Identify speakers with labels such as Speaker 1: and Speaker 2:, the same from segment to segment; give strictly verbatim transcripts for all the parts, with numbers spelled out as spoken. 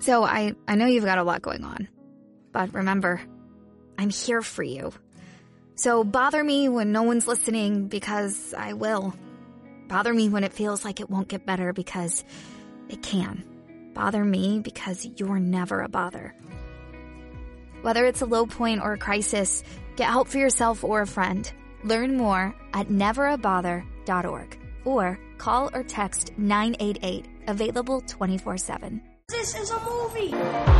Speaker 1: So I, I know you've got a lot going on, but remember, I'm here for you. So bother me when no one's listening, because I will. Bother me when it feels like it won't get better, because it can. Bother me because you're never a bother. Whether it's a low point or a crisis, get help for yourself or a friend. Learn more at never a bother dot org or call or text nine eight eight, available twenty-four seven.
Speaker 2: This is a movie!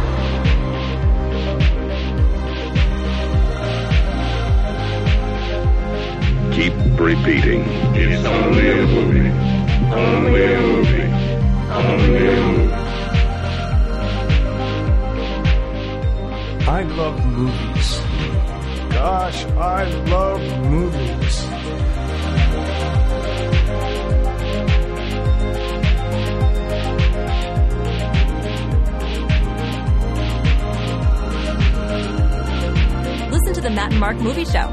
Speaker 3: Keep repeating. It's only a movie. Only a movie. Only a movie.
Speaker 4: I love movies. Gosh, I love movies.
Speaker 5: Listen to the Matt and Mark Movie Show.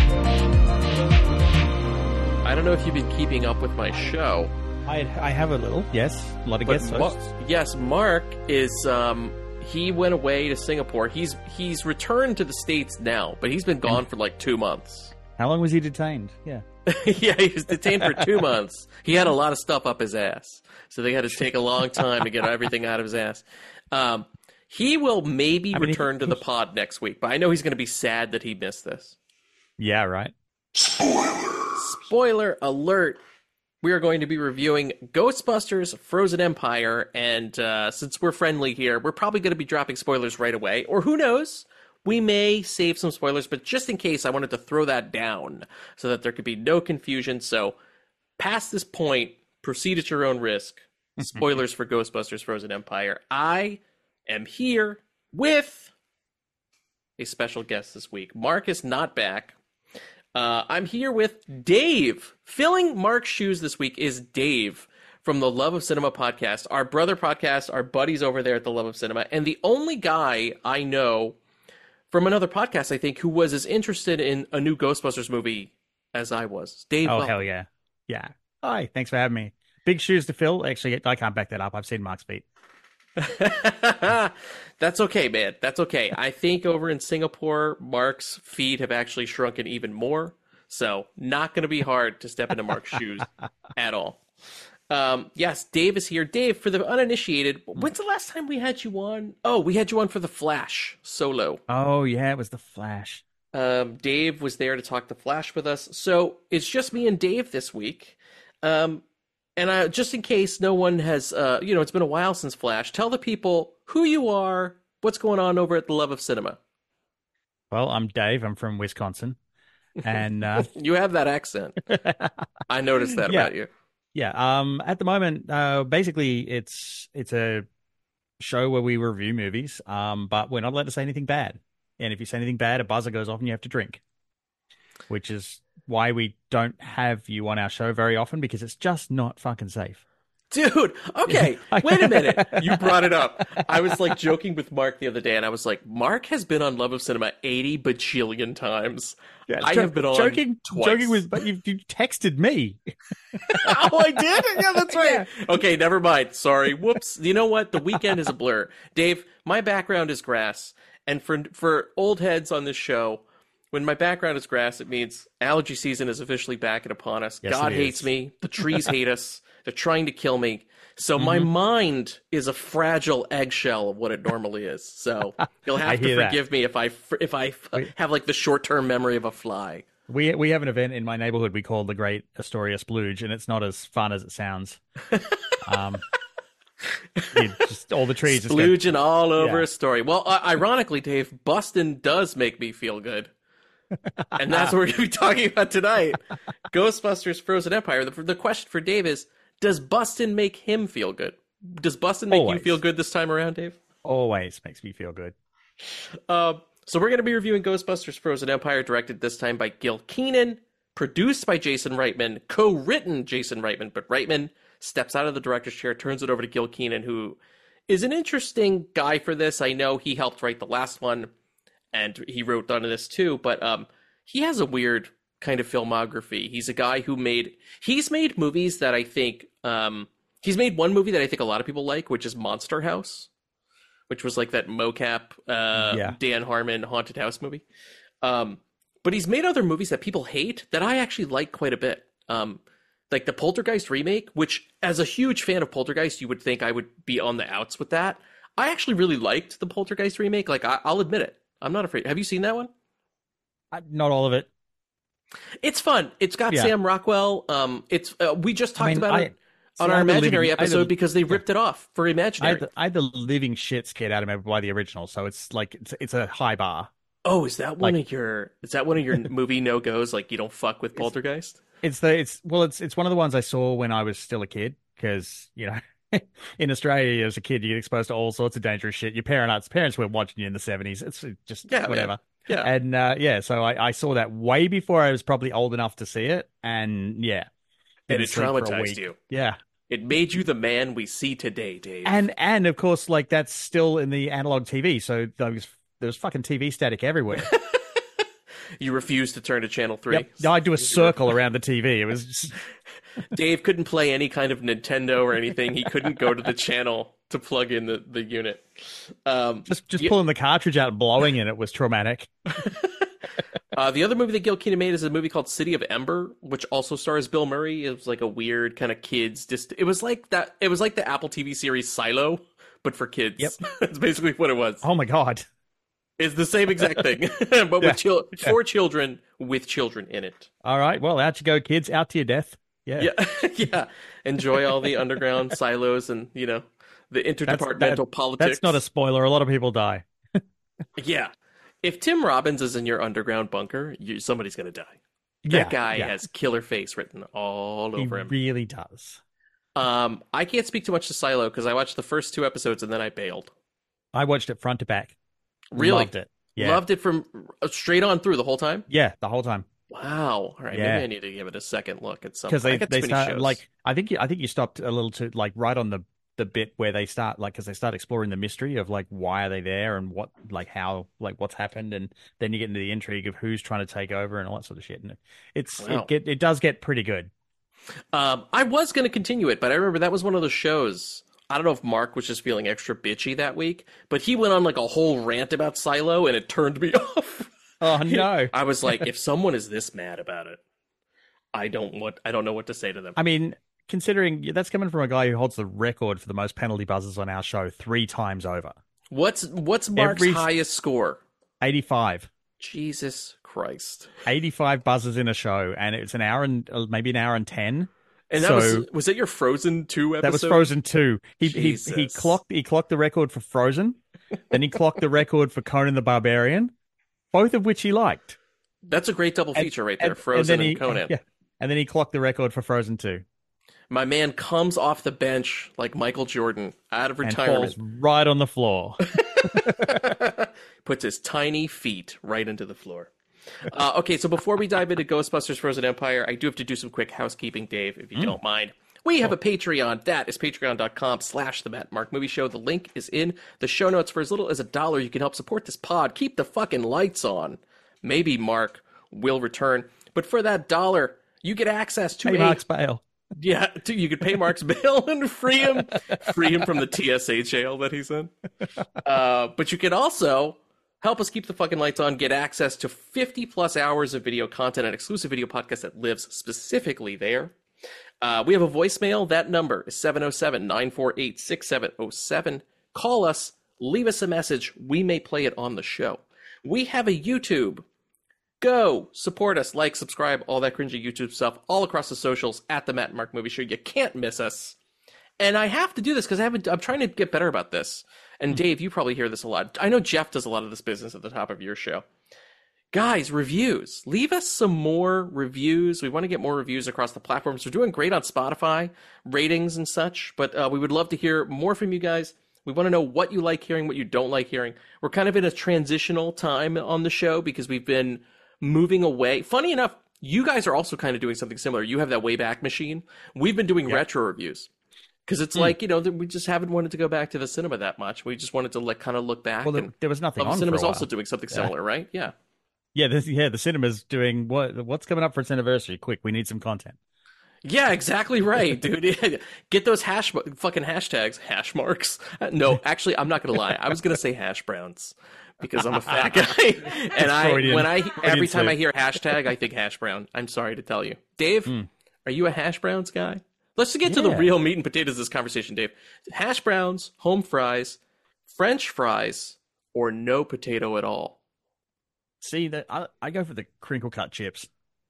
Speaker 6: I don't know if you've been keeping up with my show.
Speaker 7: I I have a little, yes. A lot of
Speaker 6: But
Speaker 7: guest
Speaker 6: Ma-
Speaker 7: hosts.
Speaker 6: yes, Mark is, um, he went away to Singapore. He's he's returned to the States now, but he's been gone for like two months.
Speaker 7: How long was he detained? Yeah.
Speaker 6: Yeah, he was detained for two months. He had a lot of stuff up his ass, so they had to take a long time to get everything out of his ass. Um, he will maybe
Speaker 7: I mean,
Speaker 6: return
Speaker 7: he-
Speaker 6: to the pod next week, but I know he's going to be sad that he missed this.
Speaker 7: Yeah, right.
Speaker 6: Spoiler alert. We are going to be reviewing Ghostbusters Frozen Empire, and uh, since we're friendly here, we're probably going to be dropping spoilers right away. Or who knows? We may save some spoilers, but just in case, I wanted to throw that down so that there could be no confusion. So, past this point, proceed at your own risk. Spoilers for Ghostbusters Frozen Empire. I am here with a special guest this week. Mark is not back. Uh, I'm here with Dave. Filling Mark's shoes this week is Dave from the Love of Cinema podcast, our brother podcast, our buddies over there at the Love of Cinema, and the only guy I know from another podcast, I think, who was as interested in a new Ghostbusters movie as I was. Dave.
Speaker 7: Oh,
Speaker 6: well-
Speaker 7: hell yeah. Yeah. Hi, thanks for having me. Big shoes to fill. Actually, I can't back that up. I've seen Mark's feet.
Speaker 6: That's okay, man. That's okay. I think over in Singapore, Mark's feet have actually shrunken even more. So not going to be hard to step into Mark's shoes at all. Um, yes, Dave is here. Dave, for the uninitiated, when's the last time we had you on? Oh, we had you on for The Flash solo.
Speaker 7: Oh, yeah, it was The Flash.
Speaker 6: Um, Dave was there to talk The Flash with us. So it's just me and Dave this week. Um, and uh, just in case no one has, uh, you know, it's been a while since Flash, tell the people who you are, what's going on over at the Love of Cinema.
Speaker 7: Well, I'm Dave. I'm from Wisconsin. And uh,
Speaker 6: You have that accent. I noticed that
Speaker 7: Yeah.
Speaker 6: about you.
Speaker 7: yeah, um, at the moment, uh, basically, it's it's a show where we review movies, um, but we're not allowed to say anything bad. And if you say anything bad, a buzzer goes off and you have to drink, which is why we don't have you on our show very often, because it's just not fucking safe.
Speaker 6: Dude, okay, wait a minute. You brought it up. I was like joking with Mark the other day, and I was like, Mark has been on Love of Cinema eighty bajillion times.
Speaker 7: Yeah,
Speaker 6: I
Speaker 7: jo-
Speaker 6: have been on
Speaker 7: joking.
Speaker 6: twice.
Speaker 7: Joking with, but you, you texted me.
Speaker 6: Oh, I did? Yeah, that's right. Okay, never mind. Sorry. Whoops. You know what? The weekend is a blur. Dave, my background is grass. And for for old heads on this show, when my background is grass, it means allergy season is officially back and upon us.
Speaker 7: Yes,
Speaker 6: God
Speaker 7: it
Speaker 6: hates
Speaker 7: is.
Speaker 6: me. The trees hate us. They're trying to kill me. So my mind is a fragile eggshell of what it normally is. So you'll
Speaker 7: I
Speaker 6: have to
Speaker 7: hear that.
Speaker 6: forgive me if I fr- if I f- have like the short-term memory of a fly.
Speaker 7: We we have an event in my neighborhood we call the Great Astoria Splooge, and it's not as fun as it sounds. Um, you just all the trees just go,
Speaker 6: Splooging all over
Speaker 7: Yeah.
Speaker 6: a story. Well, uh, ironically, Dave, Bustin does make me feel good. And that's what we're going to be talking about tonight. Ghostbusters Frozen Empire. The, the question for Dave is, does Bustin make him feel good? Does Bustin make
Speaker 7: Always.
Speaker 6: you feel good this time around, Dave?
Speaker 7: always makes me feel good.
Speaker 6: Uh, so we're going to be reviewing Ghostbusters Frozen Empire, directed this time by Gil Keenan, produced by Jason Reitman, co-written Jason Reitman, but Reitman steps out of the director's chair, turns it over to Gil Keenan, who is an interesting guy for this. I know he helped write the last one, and he wrote on this too, but um, he has a weird kind of filmography. He's a guy who made, he's made movies that I think, um, he's made one movie that I think a lot of people like, which is Monster House, which was like that mocap uh,
Speaker 7: Yeah.
Speaker 6: Dan Harmon haunted house movie. Um, but he's made other movies that people hate that I actually like quite a bit. Um, like the Poltergeist remake, which as a huge fan of Poltergeist, you would think I would be on the outs with that. I actually really liked the Poltergeist remake. Like, I, I'll admit it. I'm not afraid. Have you seen that one?
Speaker 7: I, not all of it.
Speaker 6: It's fun. It's got
Speaker 7: Yeah.
Speaker 6: Sam Rockwell. Um, it's uh, we just talked
Speaker 7: I mean,
Speaker 6: about
Speaker 7: I-
Speaker 6: it
Speaker 7: see,
Speaker 6: on
Speaker 7: I
Speaker 6: our
Speaker 7: had the
Speaker 6: Imaginary
Speaker 7: living- I had
Speaker 6: episode
Speaker 7: the-
Speaker 6: because they ripped it off for
Speaker 7: I
Speaker 6: Imaginary.
Speaker 7: had, the, I had the living shit scared out of me by the original, so it's like it's, it's a high bar.
Speaker 6: Oh, is that one
Speaker 7: Like-
Speaker 6: of your is that one of your movie no goes? Like you don't fuck with Poltergeist?
Speaker 7: It's the it's well, it's it's one of the ones I saw when I was still a kid because you know. In Australia, as a kid, you get exposed to all sorts of dangerous shit. Your parents, parents were watching you in the seventies. It's just
Speaker 6: Yeah,
Speaker 7: whatever.
Speaker 6: man. Yeah.
Speaker 7: And uh, yeah, so I, I saw that way before I was probably old enough to see it, and yeah,
Speaker 6: And
Speaker 7: didn't
Speaker 6: it
Speaker 7: sleep for a
Speaker 6: traumatized
Speaker 7: week.
Speaker 6: you.
Speaker 7: Yeah,
Speaker 6: It made you the man we see today, Dave.
Speaker 7: and and of course, like that's still in the analog T V, so there was there was fucking T V static everywhere.
Speaker 6: you refused to turn to channel three.
Speaker 7: Yep, I'd do a circle around the T V. It was just,
Speaker 6: Dave couldn't play any kind of Nintendo or anything. He couldn't go to the channel to plug in the, the unit. Um,
Speaker 7: just just
Speaker 6: Yeah.
Speaker 7: pulling the cartridge out, and blowing in it was traumatic.
Speaker 6: uh, the other movie that Gil Keane made is a movie called City of Ember, which also stars Bill Murray. It was like a weird kind of kids. Just it was like that. It was like the Apple T V series Silo, but for kids.
Speaker 7: Yep.
Speaker 6: That's basically what it was.
Speaker 7: Oh my god!
Speaker 6: It's the same exact thing, but
Speaker 7: Yeah.
Speaker 6: with chil- for children with children in it.
Speaker 7: All right, well, out you go, kids, out to your death. Yeah,
Speaker 6: Yeah, yeah. Enjoy all the underground silos and you know the interdepartmental
Speaker 7: that-
Speaker 6: politics.
Speaker 7: that's not a spoiler. A lot of people die.
Speaker 6: Yeah. If Tim Robbins is in your underground bunker, you, somebody's gonna die. That
Speaker 7: Yeah,
Speaker 6: guy
Speaker 7: yeah.
Speaker 6: has killer face written all
Speaker 7: He
Speaker 6: over him.
Speaker 7: really does.
Speaker 6: Um, I can't speak too much to Silo because I watched the first two episodes and then I bailed.
Speaker 7: I watched it front to back.
Speaker 6: Really
Speaker 7: Loved it. Yeah.
Speaker 6: loved it from uh, straight on through the whole time.
Speaker 7: Yeah, the whole time.
Speaker 6: Wow. All right,
Speaker 7: Yeah.
Speaker 6: maybe I need to give it a second look at some.
Speaker 7: Because
Speaker 6: I
Speaker 7: they
Speaker 6: got
Speaker 7: they
Speaker 6: too many
Speaker 7: start
Speaker 6: shows.
Speaker 7: like I think you, I think you stopped a little too like right on the the bit where they start like because they start exploring the mystery of like why are they there and what like how like what's happened, and then you get into the intrigue of who's trying to take over and all that sort of shit. And it's
Speaker 6: Wow.
Speaker 7: it get it does get pretty good.
Speaker 6: Um, I was going to continue it, but I remember that was one of those shows. I don't know if Mark was just feeling extra bitchy that week, but he went on like a whole rant about Silo, and it turned me off.
Speaker 7: Oh no!
Speaker 6: I was like, if someone is this mad about it, I don't what I don't know what to say to them.
Speaker 7: I mean, considering that's coming from a guy who holds the record for the most penalty buzzers on our show three times over,
Speaker 6: What's what's Mark's
Speaker 7: Every-
Speaker 6: highest score?
Speaker 7: eighty-five.
Speaker 6: Jesus Christ!
Speaker 7: eighty-five buzzers in a show, and it's an hour and uh, maybe an hour and ten.
Speaker 6: And that
Speaker 7: So-
Speaker 6: was was that your Frozen two episode?
Speaker 7: That was Frozen two. He he he
Speaker 6: Jesus.
Speaker 7: clocked he clocked the record for Frozen, then he clocked the record for Conan the Barbarian, both of which he liked.
Speaker 6: That's a great double
Speaker 7: And-
Speaker 6: feature right there,
Speaker 7: and-
Speaker 6: Frozen and,
Speaker 7: then he,
Speaker 6: Conan.
Speaker 7: Yeah, and then he clocked the record for Frozen two
Speaker 6: My man comes off the bench like Michael Jordan out of
Speaker 7: and
Speaker 6: retirement.
Speaker 7: falls right on the floor.
Speaker 6: Puts his tiny feet right into the floor. Uh, okay, so before we dive into Ghostbusters Frozen Empire, I do have to do some quick housekeeping, Dave, if you
Speaker 7: Mm.
Speaker 6: don't mind. We have a Patreon. That is patreon.com slash the Matt Mark Movie Show. The link is in the show notes. For as little as a dollar, you can help support this pod. Keep the fucking lights on. Maybe Mark will return. But for that dollar, you get access to
Speaker 7: Hey,
Speaker 6: a
Speaker 7: Mark's bail.
Speaker 6: yeah, to, you could pay Mark's bill and free him, free him from the T S A jail that he's in. Uh, but you can also help us keep the fucking lights on, get access to fifty plus hours of video content and exclusive video podcast that lives specifically there. Uh, we have a voicemail. That number is seven oh seven, nine four eight, six seven oh seven. Call us, leave us a message. We may play it on the show. We have a YouTube. Go support us, like, subscribe, all that cringy YouTube stuff, all across the socials at the Matt and Mark Movie Show. You can't miss us. And I have to do this because I haven't. I'm trying to get better about this. And Dave, you probably hear this a lot. I know Jeff does a lot of this business at the top of your show. Guys, reviews. Leave us some more reviews. We want to get more reviews across the platforms. We're doing great on Spotify, ratings and such, but uh, we would love to hear more from you guys. We want to know what you like hearing, what you don't like hearing. We're kind of in a transitional time on the show because we've been moving away. Funny enough, you guys are also kind of doing something similar. You have that Wayback Machine. We've been doing
Speaker 7: Yep.
Speaker 6: retro reviews because it's
Speaker 7: Mm.
Speaker 6: like, you know, that we just haven't wanted to go back to the cinema that much. We just wanted to like kind of look back.
Speaker 7: Well, there,
Speaker 6: and
Speaker 7: there was nothing
Speaker 6: Love
Speaker 7: on
Speaker 6: Cinema's
Speaker 7: for a
Speaker 6: also
Speaker 7: while.
Speaker 6: doing something
Speaker 7: Yeah.
Speaker 6: similar, right? Yeah.
Speaker 7: Yeah, this, yeah, the cinema's doing what? What's coming up for its anniversary? Quick, we need some content.
Speaker 6: Yeah, exactly right, dude. Get those hash fucking hashtags, hash marks. No, actually, I'm not gonna lie. I was gonna say hash browns because I'm a fat guy, and I
Speaker 7: Freudian.
Speaker 6: when I every time
Speaker 7: slip.
Speaker 6: I hear hashtag, I think hash brown. I'm sorry to tell you, Dave.
Speaker 7: Mm.
Speaker 6: Are you a hash browns guy? Let's get to the
Speaker 7: Yeah.
Speaker 6: real meat and potatoes of this conversation, Dave. Hash browns, home fries, French fries, or no potato at all.
Speaker 7: See that I, I go for the crinkle cut chips.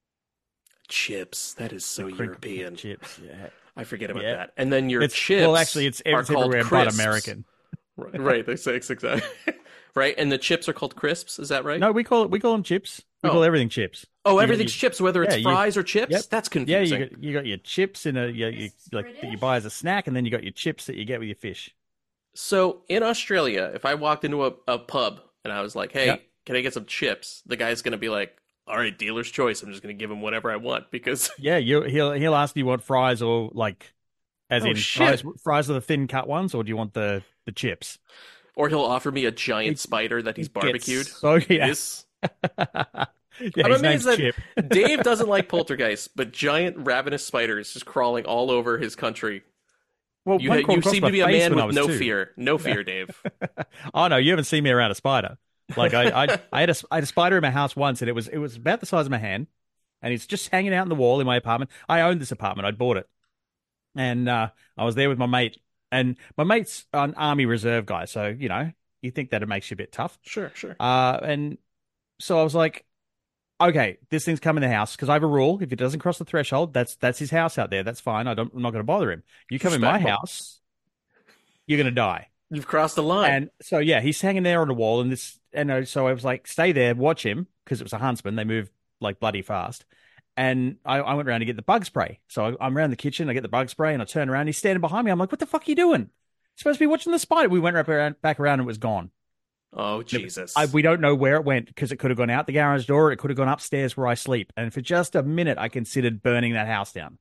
Speaker 6: Chips. That is so
Speaker 7: Crinkle
Speaker 6: European.
Speaker 7: chips. Yeah.
Speaker 6: I forget about
Speaker 7: Yeah.
Speaker 6: that. And then your
Speaker 7: It's,
Speaker 6: chips.
Speaker 7: well, actually, it's,
Speaker 6: are
Speaker 7: it's
Speaker 6: called
Speaker 7: everywhere but
Speaker 6: crisps.
Speaker 7: American.
Speaker 6: Right, right. They say exactly. Right, and the chips are called crisps. Is that right?
Speaker 7: No, we call it we call them chips. We
Speaker 6: Oh.
Speaker 7: call everything chips.
Speaker 6: Oh,
Speaker 7: You got
Speaker 6: everything's
Speaker 7: your-
Speaker 6: chips, whether it's
Speaker 7: yeah, you-
Speaker 6: fries or chips.
Speaker 7: Yep.
Speaker 6: That's
Speaker 7: Yeah,
Speaker 6: confusing.
Speaker 7: you got you got your chips in a you, you, like that you buy as a snack, and then you got your chips that you get with your fish.
Speaker 6: So in Australia, if I walked into a, a pub and I was like, "Hey,
Speaker 7: Yep.
Speaker 6: can I get some chips?" The guy's going to be like, "All right, dealer's choice. I'm just going to give him whatever I want because."
Speaker 7: Yeah, you he'll he'll ask you want fries or like, as
Speaker 6: Oh,
Speaker 7: in
Speaker 6: shit.
Speaker 7: fries fries are the thin cut ones, or do you want the the chips?
Speaker 6: Or he'll offer me a giant
Speaker 7: It-
Speaker 6: spider that he's
Speaker 7: Gets-
Speaker 6: barbecued.
Speaker 7: So yeah,
Speaker 6: This
Speaker 7: yeah
Speaker 6: I'm
Speaker 7: his
Speaker 6: amazed
Speaker 7: name's
Speaker 6: that
Speaker 7: Chip.
Speaker 6: Dave doesn't like poltergeists, but giant ravenous spiders just crawling all over his country.
Speaker 7: Well,
Speaker 6: You,
Speaker 7: one
Speaker 6: ha-
Speaker 7: crawled
Speaker 6: you
Speaker 7: across
Speaker 6: seem
Speaker 7: my
Speaker 6: to be a
Speaker 7: face
Speaker 6: man
Speaker 7: when I
Speaker 6: with
Speaker 7: was
Speaker 6: no
Speaker 7: two.
Speaker 6: fear. No fear, Dave.
Speaker 7: Oh no, you haven't seen me around a spider. Like I, I, I had a, I had a spider in my house once, and it was, it was about the size of my hand, and it's just hanging out in the wall in my apartment. I owned this apartment. I'd bought it, and uh, I was there with my mate, and my mate's an army reserve guy, so you know, you think that it makes you a bit tough.
Speaker 6: Sure, sure.
Speaker 7: Uh, and so I was like, okay, this thing's come in the house because I have a rule: if it doesn't cross the threshold, that's that's his house out there. That's fine. I don't, I'm not going to bother him. You come in my
Speaker 6: Respectful.
Speaker 7: house, you're going to die.
Speaker 6: You've crossed the line.
Speaker 7: And so yeah, he's hanging there on the wall, and this, and uh, so I was like, stay there, watch him, because it was a huntsman. They move like bloody fast. And I, I went around to get the bug spray. So I, I'm around the kitchen, I get the bug spray, and I turn around. He's standing behind me. I'm like, what the fuck are you doing? You're supposed to be watching the spider. We went right around, back around, and it was gone.
Speaker 6: oh, Jesus.
Speaker 7: I, we don't know where it went because it could have gone out the garage door. It could have gone upstairs where I sleep. And for just a minute, I considered burning that house down.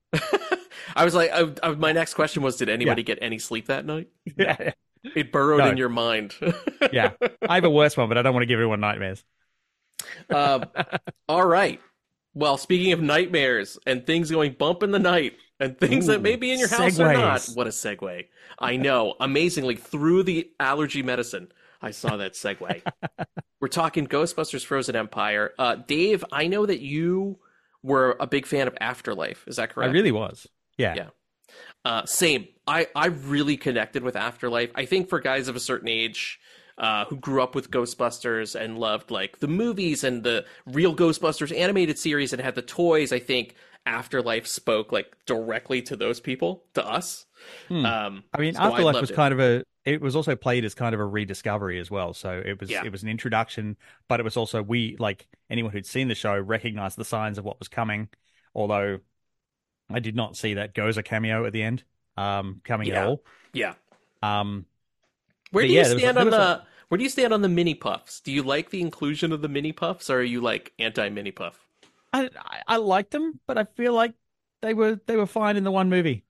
Speaker 6: I was like, I, I, my next question was, did anybody
Speaker 7: Yeah.
Speaker 6: get any sleep that night?
Speaker 7: Yeah,
Speaker 6: It burrowed
Speaker 7: No.
Speaker 6: in your mind.
Speaker 7: yeah. I have a worse one, but I don't want to give everyone nightmares.
Speaker 6: Um, all right. Well, speaking of nightmares and things going bump in the night and things that
Speaker 7: Ooh,
Speaker 6: may be in your house or not.
Speaker 7: segues.
Speaker 6: What a segue. I know. Amazingly, through the allergy medicine, I saw that segue. We're talking Ghostbusters Frozen Empire. Uh, Dave, I know that you were a big fan of Afterlife. Is that correct?
Speaker 7: I really was. Yeah.
Speaker 6: Yeah. Uh, same. I, I really connected with Afterlife. I think for guys of a certain age uh, who grew up with Ghostbusters and loved like the movies and the real Ghostbusters animated series and had the toys, I think Afterlife spoke like directly to those people, to us.
Speaker 7: Hmm.
Speaker 6: Um,
Speaker 7: I mean,
Speaker 6: so I
Speaker 7: Afterlife
Speaker 6: loved
Speaker 7: was
Speaker 6: it.
Speaker 7: kind of a. It was also played as kind of a rediscovery as well. So it was
Speaker 6: Yeah.
Speaker 7: it was an introduction, but it was also we like anyone who'd seen the show recognized the signs of what was coming. Although I did not see that Gozer cameo at the end um, coming
Speaker 6: Yeah.
Speaker 7: at all.
Speaker 6: Yeah.
Speaker 7: Um,
Speaker 6: Where
Speaker 7: But
Speaker 6: do
Speaker 7: yeah,
Speaker 6: you
Speaker 7: there was-
Speaker 6: stand
Speaker 7: there
Speaker 6: on
Speaker 7: was
Speaker 6: the
Speaker 7: a-
Speaker 6: Where do you stand on the mini puffs? Do you like the inclusion of the mini puffs, or are you like anti mini puff?
Speaker 7: I, I I liked them, but I feel like they were they were fine in the one movie.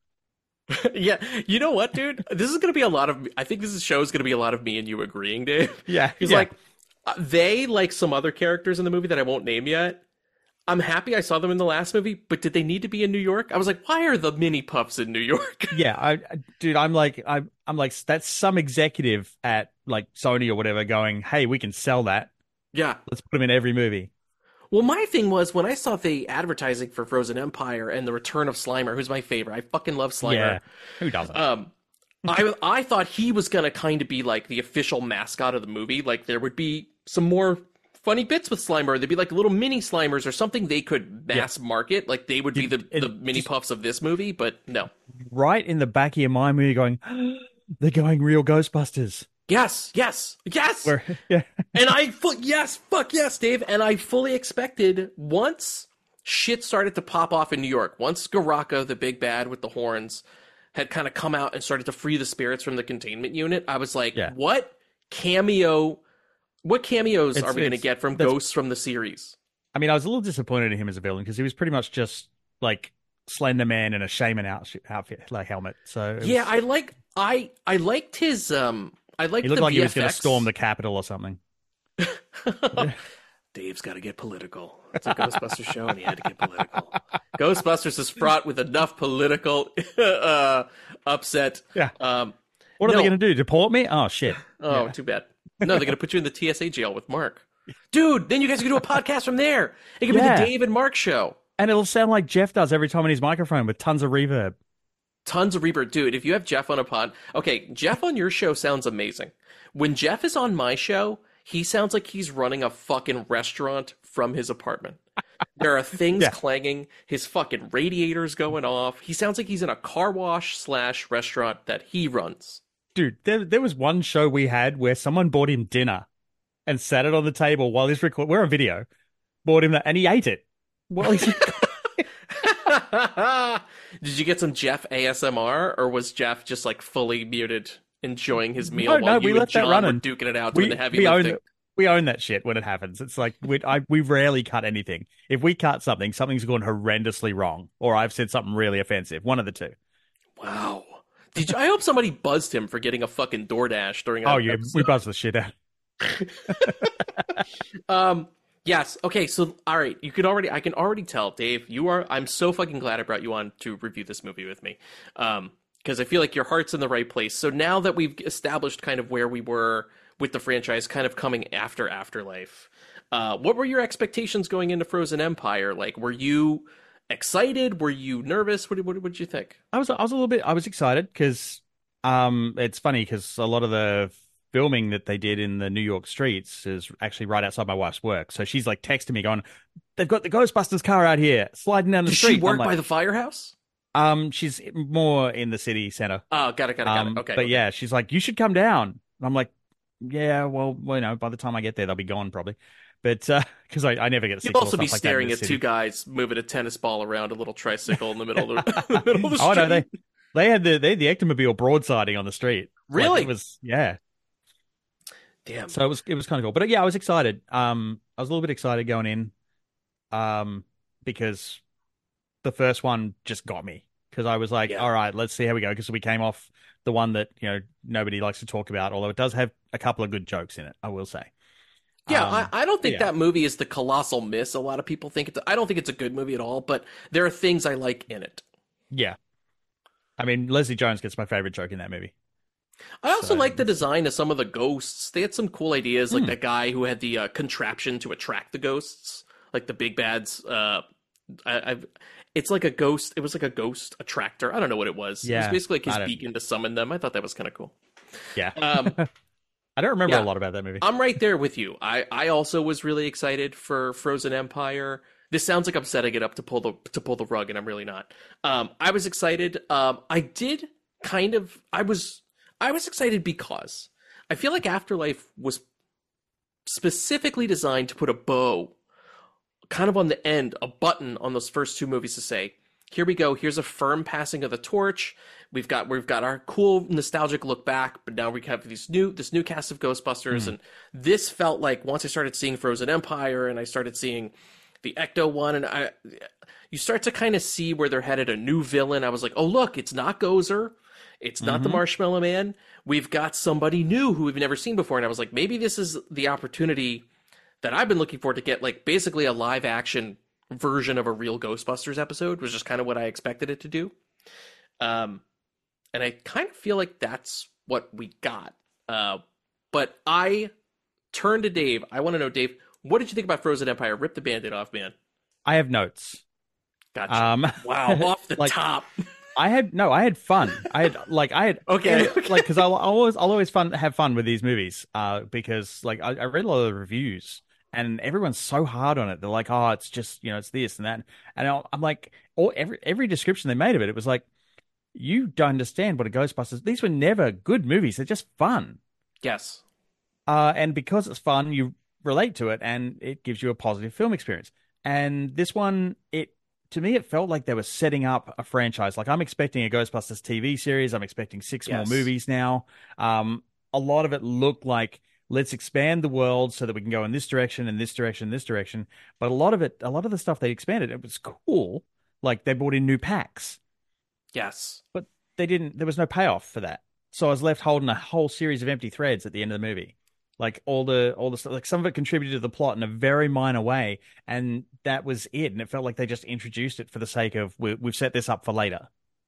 Speaker 6: Yeah, you know what, dude? This is going to be a lot of. I think this show is going to be a lot of me and you agreeing, Dave.
Speaker 7: Yeah,
Speaker 6: He's
Speaker 7: yeah.
Speaker 6: like, uh, they like some other characters in the movie that I won't name yet. I'm happy I saw them in the last movie, but did they need to be in New York? I was like, why are the mini puffs in New York?
Speaker 7: Yeah, I, I- dude, I'm like, I'm, I'm like, that's some executive at like Sony or whatever going, hey, we can sell that.
Speaker 6: Yeah.
Speaker 7: Let's put them in every movie.
Speaker 6: Well, my thing was when I saw the advertising for Frozen Empire and the return of Slimer, who's my favorite. I fucking love Slimer.
Speaker 7: Yeah, who doesn't?
Speaker 6: Um, I I thought he was gonna kind of be like the official mascot of the movie. Like there would be some more funny bits with Slimer. There'd be like little mini Slimers or something they could mass market. Like they would be the,
Speaker 7: It-
Speaker 6: the
Speaker 7: it
Speaker 6: mini
Speaker 7: just-
Speaker 6: puffs of this movie. But no.
Speaker 7: Right in the back of your mind, where you're going, they're going real Ghostbusters.
Speaker 6: Yes, yes, yes.
Speaker 7: Where, yeah,
Speaker 6: And I, fu- yes, fuck yes, Dave. And I fully expected once shit started to pop off in New York, once Garaka, the big bad with the horns, had kind of come out and started to free the spirits from the containment unit, I was like,
Speaker 7: Yeah.
Speaker 6: what cameo, what cameos
Speaker 7: It's-
Speaker 6: are we going to
Speaker 7: it's-
Speaker 6: get from
Speaker 7: that's-
Speaker 6: ghosts from the series?
Speaker 7: I mean, I was a little disappointed in him as a villain because he was pretty much just like Slender Man in a shaman out- outfit, like helmet. So it was-
Speaker 6: Yeah, I like, I, I liked his, um, I liked
Speaker 7: he looked
Speaker 6: the
Speaker 7: like
Speaker 6: V
Speaker 7: he
Speaker 6: F X.
Speaker 7: was going to storm the Capitol or something.
Speaker 6: Dave's got to get political. It's a Ghostbusters show, and he had to get political. Ghostbusters is fraught with enough political uh, upset.
Speaker 7: Yeah.
Speaker 6: Um,
Speaker 7: what are
Speaker 6: no.
Speaker 7: they going to do? Deport me? Oh, shit.
Speaker 6: Oh,
Speaker 7: yeah.
Speaker 6: too bad. No, they're going to put you in the T S A jail with Mark. Dude, then you guys can do a podcast from there. It can
Speaker 7: Yeah.
Speaker 6: be the Dave and Mark show.
Speaker 7: And it'll sound like Jeff does every time in his microphone with tons of reverb.
Speaker 6: Tons of reverb. Dude, if you have Jeff on a pod... Okay, Jeff on your show sounds amazing. When Jeff is on my show, he sounds like he's running a fucking restaurant from his apartment. There are things
Speaker 7: Yeah.
Speaker 6: clanging. His fucking radiator's going off. He sounds like he's in a car wash slash restaurant that he runs.
Speaker 7: Dude, there, there was one show we had where someone bought him dinner and sat it on the table while he's recording. We're on video. Bought him that, and he ate it while he's
Speaker 6: Did you get some Jeff A S M R, or was Jeff just like fully muted, enjoying his meal
Speaker 7: No,
Speaker 6: while
Speaker 7: no,
Speaker 6: you
Speaker 7: we
Speaker 6: and
Speaker 7: let that
Speaker 6: John
Speaker 7: run
Speaker 6: were
Speaker 7: and
Speaker 6: duking it out,
Speaker 7: we,
Speaker 6: doing the heavy
Speaker 7: we own
Speaker 6: lifting?
Speaker 7: we own that shit when it happens. It's like we I, we rarely cut anything. If we cut something, something's gone horrendously wrong, or I've said something really offensive. One of the two.
Speaker 6: Wow. Did you, I hope somebody buzzed him for getting a fucking DoorDash during.
Speaker 7: Oh
Speaker 6: an
Speaker 7: yeah,
Speaker 6: episode.
Speaker 7: we buzzed the shit out.
Speaker 6: Um. Yes. Okay. So, all right. You can already. I can already tell, Dave. You are. I'm so fucking glad I brought you on to review this movie with me. Um. Because I feel like your heart's in the right place. So now that we've established kind of where we were with the franchise, kind of coming after Afterlife, uh, what were your expectations going into Frozen Empire? Like, were you excited? Were you nervous? What what, what did you think?
Speaker 7: I was I was a little bit I was excited because um it's funny because a lot of the filming that they did in the New York streets is actually right outside my wife's work. So she's like texting me going, "They've got the Ghostbusters car out here sliding down the
Speaker 6: Did
Speaker 7: street."
Speaker 6: she work
Speaker 7: I'm like,
Speaker 6: by the firehouse?
Speaker 7: Um, she's more in the city center.
Speaker 6: Oh, got it, got it, got
Speaker 7: Um,
Speaker 6: it. Okay.
Speaker 7: but
Speaker 6: okay.
Speaker 7: yeah, she's like, "You should come down." And I'm like, "Yeah, well, well, you know, by the time I get there, they'll be gone probably." But because I, I never get.
Speaker 6: You'd also be staring at two guys moving a tennis ball around a little tricycle in the middle of the, the middle of the street.
Speaker 7: Oh no, they they had the they had the Ectomobile broadsiding on the street. Like,
Speaker 6: Really?
Speaker 7: it was yeah.
Speaker 6: Damn.
Speaker 7: So it was it was kind of cool. But yeah, I was excited. Um, I was a little bit excited going in, um, because the first one just got me. Because I was like,
Speaker 6: Yeah.
Speaker 7: all right, let's see how we go. Because we came off the one that you know nobody likes to talk about, although it does have a couple of good jokes in it. I will say.
Speaker 6: Yeah,
Speaker 7: Um,
Speaker 6: I, I don't think
Speaker 7: yeah.
Speaker 6: that movie is the colossal miss. A lot of people think it's. I don't think it's a good movie at all. But there are things I like in it.
Speaker 7: Yeah. I mean, Leslie Jones gets my favorite joke in that movie.
Speaker 6: I also
Speaker 7: So-
Speaker 6: like the design of some of the ghosts. They had some cool ideas, like
Speaker 7: Hmm.
Speaker 6: that guy who had the uh, contraption to attract the ghosts, like the big bads. Uh, I, I've. It's like a ghost. It was like a ghost attractor. I don't know what it was. It was
Speaker 7: Yeah,
Speaker 6: basically like
Speaker 7: I
Speaker 6: his
Speaker 7: don't-
Speaker 6: beacon to summon them. I thought that was kind of cool.
Speaker 7: Yeah.
Speaker 6: Um,
Speaker 7: I don't remember
Speaker 6: yeah.
Speaker 7: a lot about that movie.
Speaker 6: I'm right there with you. I, I also was really excited for Frozen Empire. This sounds like I'm setting it up to pull the to pull the rug, and I'm really not. Um, I was excited. Um, I did kind of. I was I was excited because I feel like Afterlife was specifically designed to put a bow, kind of on the end, a button on those first two movies to say, "Here we go. Here's a firm passing of the torch. We've got we've got our cool nostalgic look back, but now we have these new this new cast of Ghostbusters." And this felt like once I started seeing Frozen Empire and I started seeing the Ecto one, and I you start to kind of see where they're headed. A new villain. I was like, oh look, it's not Gozer, it's not the Marshmallow Man. We've got somebody new who we've never seen before, and I was like, maybe this is the opportunity that I've been looking for to get like basically a live action version of a real Ghostbusters episode, was just kind of what I expected it to do. Um, and I kind of feel like that's what we got. Uh, but I turn to Dave. I want to know, Dave, what did you think about Frozen Empire? Rip the Band-Aid off, man.
Speaker 7: I have notes.
Speaker 6: Gotcha.
Speaker 7: Um,
Speaker 6: Wow, off the
Speaker 7: like-
Speaker 6: top.
Speaker 7: I had no, I had fun. I had like I had
Speaker 6: Okay,
Speaker 7: and, like because I'll, I'll always I'll always fun have fun with these movies. Uh, because like I, I read a lot of the reviews and everyone's so hard on it. They're like, oh, it's just you know it's this and that, and I'll, I'm like, all every every description they made of it, it was like, you don't understand what a Ghostbusters. These were never good movies. They're just fun.
Speaker 6: Yes.
Speaker 7: Uh, and because it's fun, you relate to it, and it gives you a positive film experience. And this one, it to me, it felt like they were setting up a franchise. Like I'm expecting a Ghostbusters T V series. I'm expecting six
Speaker 6: Yes.
Speaker 7: more movies now. Um, a lot of it looked like let's expand the world so that we can go in this direction and this direction, this direction. But a lot of it, a lot of the stuff they expanded, it was cool. Like they brought in new packs,
Speaker 6: Yes.
Speaker 7: but they didn't. There was no payoff for that. So I was left holding a whole series of empty threads at the end of the movie. Like all the all the stuff, like some of it contributed to the plot in a very minor way, and that was it. And it felt like they just introduced it for the sake of we, we've set this up for later.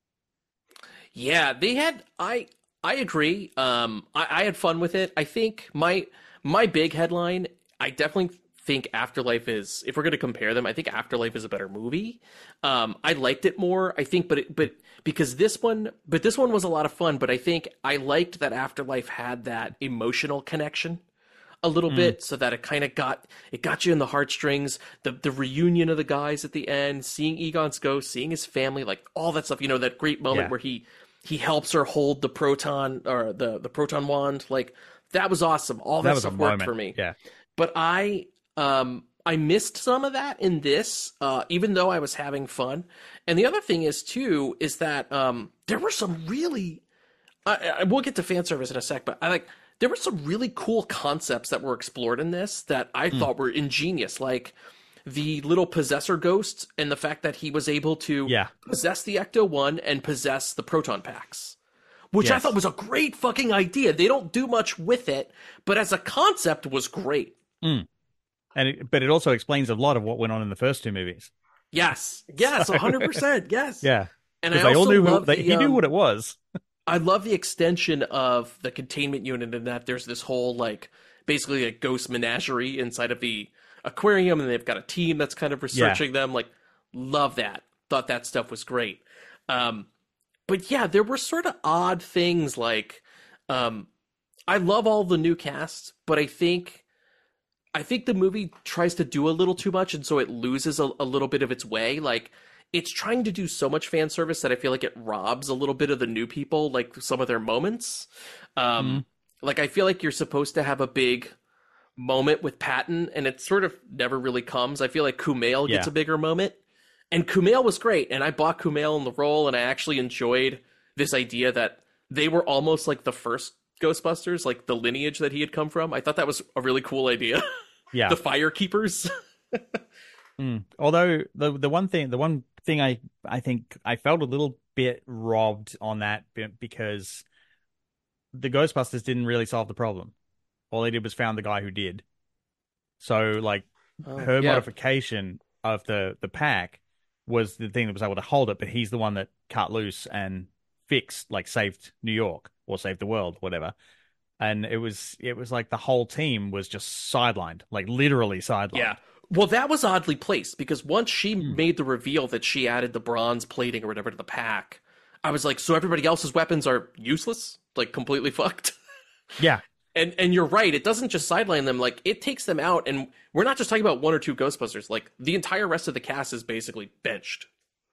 Speaker 6: Yeah, they had. I I agree. Um, I, I had fun with it. I think my my big headline. I definitely think Afterlife is. If we're going to compare them, I think Afterlife is a better movie. Um, I liked it more. I think, but it, but because this one, but this one was a lot of fun. But I think I liked that Afterlife had that emotional connection a little mm. bit, so that it kind of got it got you in the heartstrings. The the reunion of the guys at the end, seeing Egon's ghost, seeing his family, like all that stuff. You know, that great moment yeah. where he. He helps her hold the proton or the, the proton wand. Like that was awesome. All that, that stuff worked for me.
Speaker 7: Yeah.
Speaker 6: But I um I missed some of that in this, uh, even though I was having fun. And the other thing is too is that um there were some really I, I we'll get to fan service in a sec, but I like there were some really cool concepts that were explored in this that I mm. thought were ingenious. Like the little possessor ghost and the fact that he was able to
Speaker 7: yeah.
Speaker 6: possess the Ecto one and possess the proton packs, which
Speaker 7: yes.
Speaker 6: I thought was a great fucking idea. They don't do much with it, but as a concept was great.
Speaker 7: Mm. And it, but it also explains a lot of what went on in the first two movies.
Speaker 6: Yes. Yes. A hundred percent. Yes.
Speaker 7: Yeah.
Speaker 6: And I
Speaker 7: they all
Speaker 6: also
Speaker 7: knew who,
Speaker 6: love
Speaker 7: they,
Speaker 6: the,
Speaker 7: he knew
Speaker 6: um,
Speaker 7: what it was.
Speaker 6: I love the extension of the containment unit in that there's this whole, like, basically a ghost menagerie inside of the aquarium, and they've got a team that's kind of researching yeah. them. Like, love that. Thought that stuff was great. Um, but yeah, there were sort of odd things like, um, I love all the new casts, but I think, I think the movie tries to do a little too much, and so it loses a, a little bit of its way. Like, it's trying to do so much fan service that I feel like it robs a little bit of the new people, like some of their moments. Um, mm-hmm. Like, I feel like you're supposed to have a big moment with Patton, and it sort of never really comes. I feel like Kumail gets
Speaker 7: yeah.
Speaker 6: a bigger moment, and Kumail was great, and I bought Kumail in the role, and I actually enjoyed this idea that they were almost like the first Ghostbusters, like the lineage that he had come from. I thought that was a really cool idea.
Speaker 7: Yeah.
Speaker 6: The Fire Keepers.
Speaker 7: mm. Although the the one thing, the one thing I, I think I felt a little bit robbed on that because the Ghostbusters didn't really solve the problem. All they did was found the guy who did. So, like, oh, her yeah. modification of the, the pack was the thing that was able to hold it, but he's the one that cut loose and fixed, like, saved New York or saved the world, whatever. And it was it was like the whole team was just sidelined, like literally sidelined.
Speaker 6: Yeah. Well, that was oddly placed because once she mm. made the reveal that she added the bronze plating or whatever to the pack, I was like, so everybody else's weapons are useless? Like, completely fucked?
Speaker 7: Yeah.
Speaker 6: And and you're right, it doesn't just sideline them, like, it takes them out, and we're not just talking about one or two Ghostbusters, like, the entire rest of the cast is basically benched.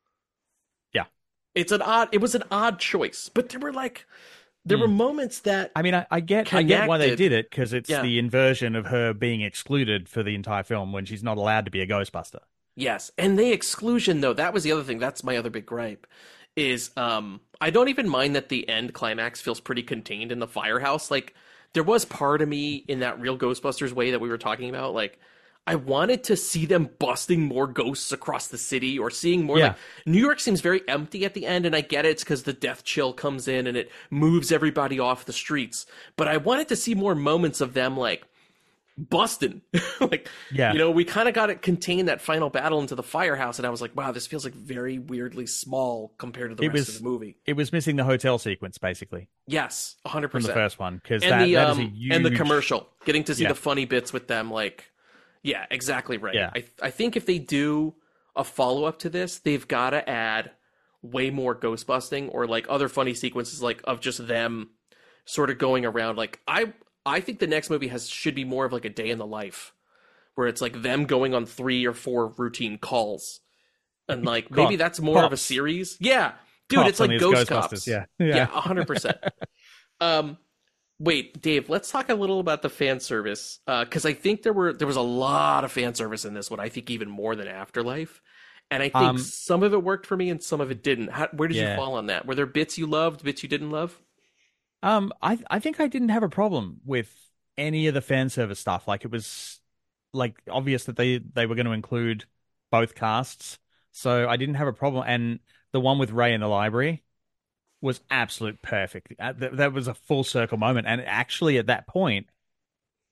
Speaker 7: Yeah.
Speaker 6: It's an odd, it was an odd choice, but there were, like, there mm. were moments that
Speaker 7: I mean, I, I get
Speaker 6: connected.
Speaker 7: I get why they did it, because it's
Speaker 6: yeah.
Speaker 7: the inversion of her being excluded for the entire film when she's not allowed to be a Ghostbuster.
Speaker 6: Yes, and the exclusion, though, that was the other thing, that's my other big gripe, is, um, I don't even mind that the end climax feels pretty contained in the firehouse, like, there was part of me in that real Ghostbusters way that we were talking about. Like, I wanted to see them busting more ghosts across the city or seeing more.
Speaker 7: Yeah.
Speaker 6: Like, New York seems very empty at the end, and I get it. It's because the death chill comes in and it moves everybody off the streets. But I wanted to see more moments of them, like, busting. Like,
Speaker 7: yeah.
Speaker 6: you know, we kind of got it contained, that final battle, into the firehouse, and I was like, wow, this feels like very weirdly small compared to the
Speaker 7: it
Speaker 6: rest
Speaker 7: was,
Speaker 6: of the movie.
Speaker 7: It was missing the hotel sequence, basically.
Speaker 6: Yes, one hundred percent.
Speaker 7: From the first one. Because
Speaker 6: and,
Speaker 7: that,
Speaker 6: the,
Speaker 7: that
Speaker 6: um,
Speaker 7: is a huge...
Speaker 6: and the commercial. Getting to see
Speaker 7: yeah.
Speaker 6: the funny bits with them, like, yeah, exactly right.
Speaker 7: Yeah.
Speaker 6: I, I think if they do a follow-up to this, they've got to add way more ghost busting or, like, other funny sequences, like, of just them sort of going around. Like, I... I think the next movie has should be more of like a day in the life, where it's like them going on three or four routine calls, and like maybe that's more
Speaker 7: Cops.
Speaker 6: of a series. Yeah, dude,
Speaker 7: Cops
Speaker 6: it's like Ghost Cops.
Speaker 7: Yeah,
Speaker 6: yeah, a hundred percent. Um, wait, Dave, let's talk a little about the fan service, because uh, I think there were there was a lot of fan service in this one. I think even more than Afterlife, and I think
Speaker 7: um,
Speaker 6: some of it worked for me and some of it didn't. How, where did
Speaker 7: yeah.
Speaker 6: you fall on that? Were there bits you loved, bits you didn't love?
Speaker 7: Um, I I think I didn't have a problem with any of the fan service stuff. Like, it was like obvious that they they were going to include both casts, so I didn't have a problem. And the one with Ray in the library was absolute perfect. That, that was a full circle moment. And actually, at that point,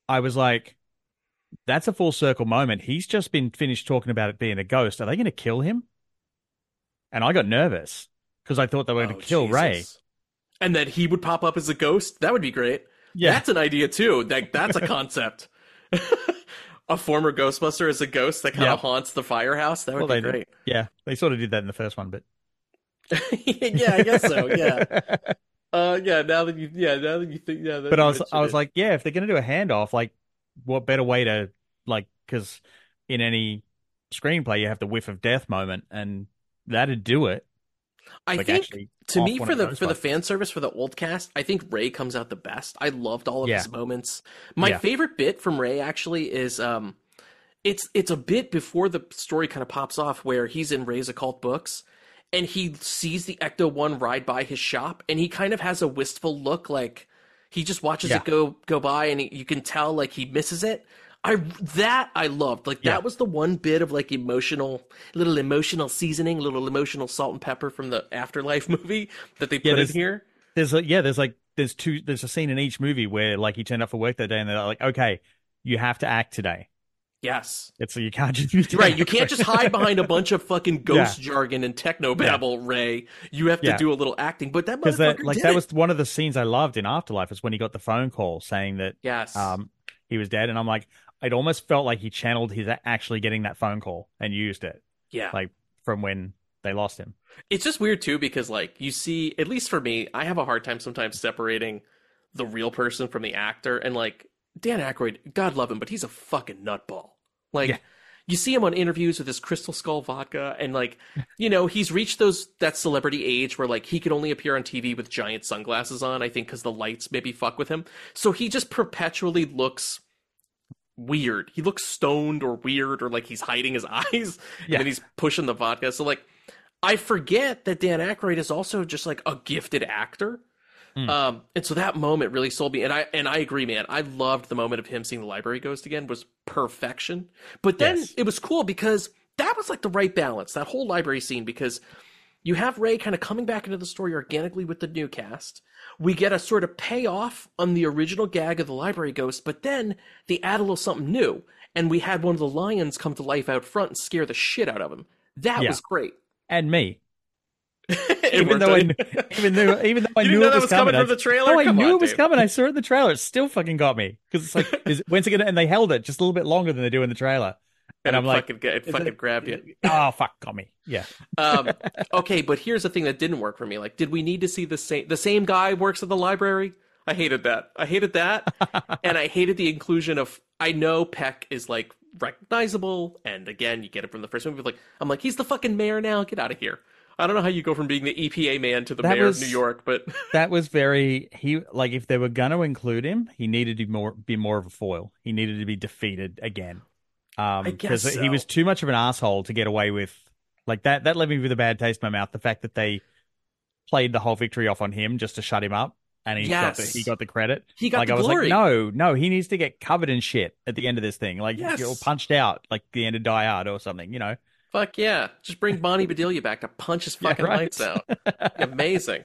Speaker 7: I was like, that's a full circle moment. He's just been finished talking about it being a ghost. Are they going to kill him? And I got nervous because I thought they were going to
Speaker 6: Oh,
Speaker 7: kill
Speaker 6: Jesus.
Speaker 7: Ray.
Speaker 6: And then he would pop up as a ghost. That would be great.
Speaker 7: Yeah.
Speaker 6: That's an idea too. Like that's a concept. A former Ghostbuster as a ghost that kind of
Speaker 7: Yep.
Speaker 6: haunts the firehouse. That would
Speaker 7: Well,
Speaker 6: be
Speaker 7: they
Speaker 6: great.
Speaker 7: Yeah, they sort of did that in the first one, but
Speaker 6: Yeah, I guess so. Yeah. Uh, yeah. Now that you, yeah, now that you think, yeah. that
Speaker 7: but
Speaker 6: you
Speaker 7: I was
Speaker 6: mention
Speaker 7: I was
Speaker 6: it.
Speaker 7: like, yeah, if they're going to do a handoff, like, what better way to like? Because in any screenplay, you have the whiff of death moment, and that'd do it.
Speaker 6: I
Speaker 7: like,
Speaker 6: think
Speaker 7: actually
Speaker 6: to
Speaker 7: off
Speaker 6: me
Speaker 7: one
Speaker 6: for
Speaker 7: of
Speaker 6: the
Speaker 7: the
Speaker 6: for the
Speaker 7: Ghostbusters.
Speaker 6: fan service for the old cast, I think Ray comes out the best. I loved all of
Speaker 7: Yeah.
Speaker 6: his moments. My
Speaker 7: Yeah.
Speaker 6: favorite bit from Ray actually is um, it's it's a bit before the story kind of pops off where he's in Ray's occult books, and he sees the Ecto one ride by his shop, and he kind of has a wistful look, like he just watches
Speaker 7: Yeah.
Speaker 6: it go go by, and he, you can tell like he misses it. I that I loved. Like
Speaker 7: Yeah.
Speaker 6: that was the one bit of like emotional, little emotional seasoning, little emotional salt and pepper from the Afterlife movie that they
Speaker 7: Yeah,
Speaker 6: put in
Speaker 7: there's-
Speaker 6: here.
Speaker 7: There's a, yeah, there's like there's two there's a scene in each movie where like he turned up for work that day, and they're like, okay, you have to act today.
Speaker 6: Yes.
Speaker 7: It's so you can't just
Speaker 6: Right, you can't just hide behind a bunch of fucking ghost jargon and techno babble, Ray. You have to
Speaker 7: Yeah.
Speaker 6: do a little acting. But that
Speaker 7: because
Speaker 6: motherfucker
Speaker 7: that like
Speaker 6: did
Speaker 7: that
Speaker 6: it.
Speaker 7: was one of the scenes I loved in Afterlife is when he got the phone call saying that
Speaker 6: Yes.
Speaker 7: um he was dead, and I'm like, it almost felt like he channeled his actually getting that phone call and used it
Speaker 6: yeah.
Speaker 7: like from when they lost him.
Speaker 6: It's just weird too because like you see, at least for me, I have a hard time sometimes separating the real person from the actor. And like Dan Aykroyd, God love him, but he's a fucking nutball. Like
Speaker 7: Yeah.
Speaker 6: you see him on interviews with his Crystal Skull vodka, and like you know he's reached those that celebrity age where like he can only appear on T V with giant sunglasses on. I think because the lights maybe fuck with him, so he just perpetually looks weird. He looks stoned or weird or like he's hiding his eyes, and
Speaker 7: Yeah.
Speaker 6: then he's pushing the vodka. So like. I forget that Dan Aykroyd is also just like a gifted actor.
Speaker 7: Mm.
Speaker 6: Um, and so that moment really sold me. And I and I agree, man. I loved the moment of him seeing the library ghost again was perfection. But then
Speaker 7: Yes.
Speaker 6: it was cool because that was like the right balance, that whole library scene, because you have Ray kind of coming back into the story organically with the new cast. We get a sort of payoff on the original gag of the library ghost, but then they add a little something new. And we had one of the lions come to life out front and scare the shit out of him. That
Speaker 7: Yeah.
Speaker 6: was great.
Speaker 7: And me.
Speaker 6: It
Speaker 7: even
Speaker 6: worked
Speaker 7: though I
Speaker 6: out.
Speaker 7: knew, even though even though I
Speaker 6: You
Speaker 7: knew
Speaker 6: didn't know
Speaker 7: it
Speaker 6: that
Speaker 7: was,
Speaker 6: was coming
Speaker 7: I-
Speaker 6: from the trailer?
Speaker 7: No, I
Speaker 6: Come
Speaker 7: knew
Speaker 6: on,
Speaker 7: it was
Speaker 6: Dave.
Speaker 7: coming. I saw it in the trailer. It still fucking got me because it's like, is when's it gonna? And they held it just a little bit longer than they do in the trailer. And,
Speaker 6: And
Speaker 7: I'm
Speaker 6: it
Speaker 7: like,
Speaker 6: fucking, it
Speaker 7: is
Speaker 6: fucking
Speaker 7: it-
Speaker 6: grabbed you.
Speaker 7: oh fuck, got me. Yeah,
Speaker 6: Um, okay, but here's the thing that didn't work for me. Like, did we need to see the same the same guy works at the library? I hated that. I hated that, and I hated the inclusion of. I know Peck is like recognizable, and again, you get it from the first movie. But like, I'm like, he's the fucking mayor now. Get out of here. I don't know how you go from being the E P A man to the
Speaker 7: That
Speaker 6: mayor
Speaker 7: was-
Speaker 6: of New York, but
Speaker 7: that was very he like if they were gonna include him, he needed to be more be more of a foil. He needed to be defeated again. Um,
Speaker 6: I guess
Speaker 7: because
Speaker 6: so.
Speaker 7: he was too much of an asshole to get away with like that. That left me with a bad taste in my mouth. The fact that they played the whole victory off on him just to shut him up, and he got the,
Speaker 6: Yes.
Speaker 7: he got the credit.
Speaker 6: he got
Speaker 7: like
Speaker 6: the
Speaker 7: I was
Speaker 6: glory.
Speaker 7: like, no, no, he needs to get covered in shit at the end of this thing, like
Speaker 6: Yes.
Speaker 7: or punched out, like the end of Die Hard or something, you know?
Speaker 6: Fuck yeah. Just bring Bonnie Bedelia back to punch his
Speaker 7: Yeah,
Speaker 6: fucking
Speaker 7: right.
Speaker 6: lights out. Amazing.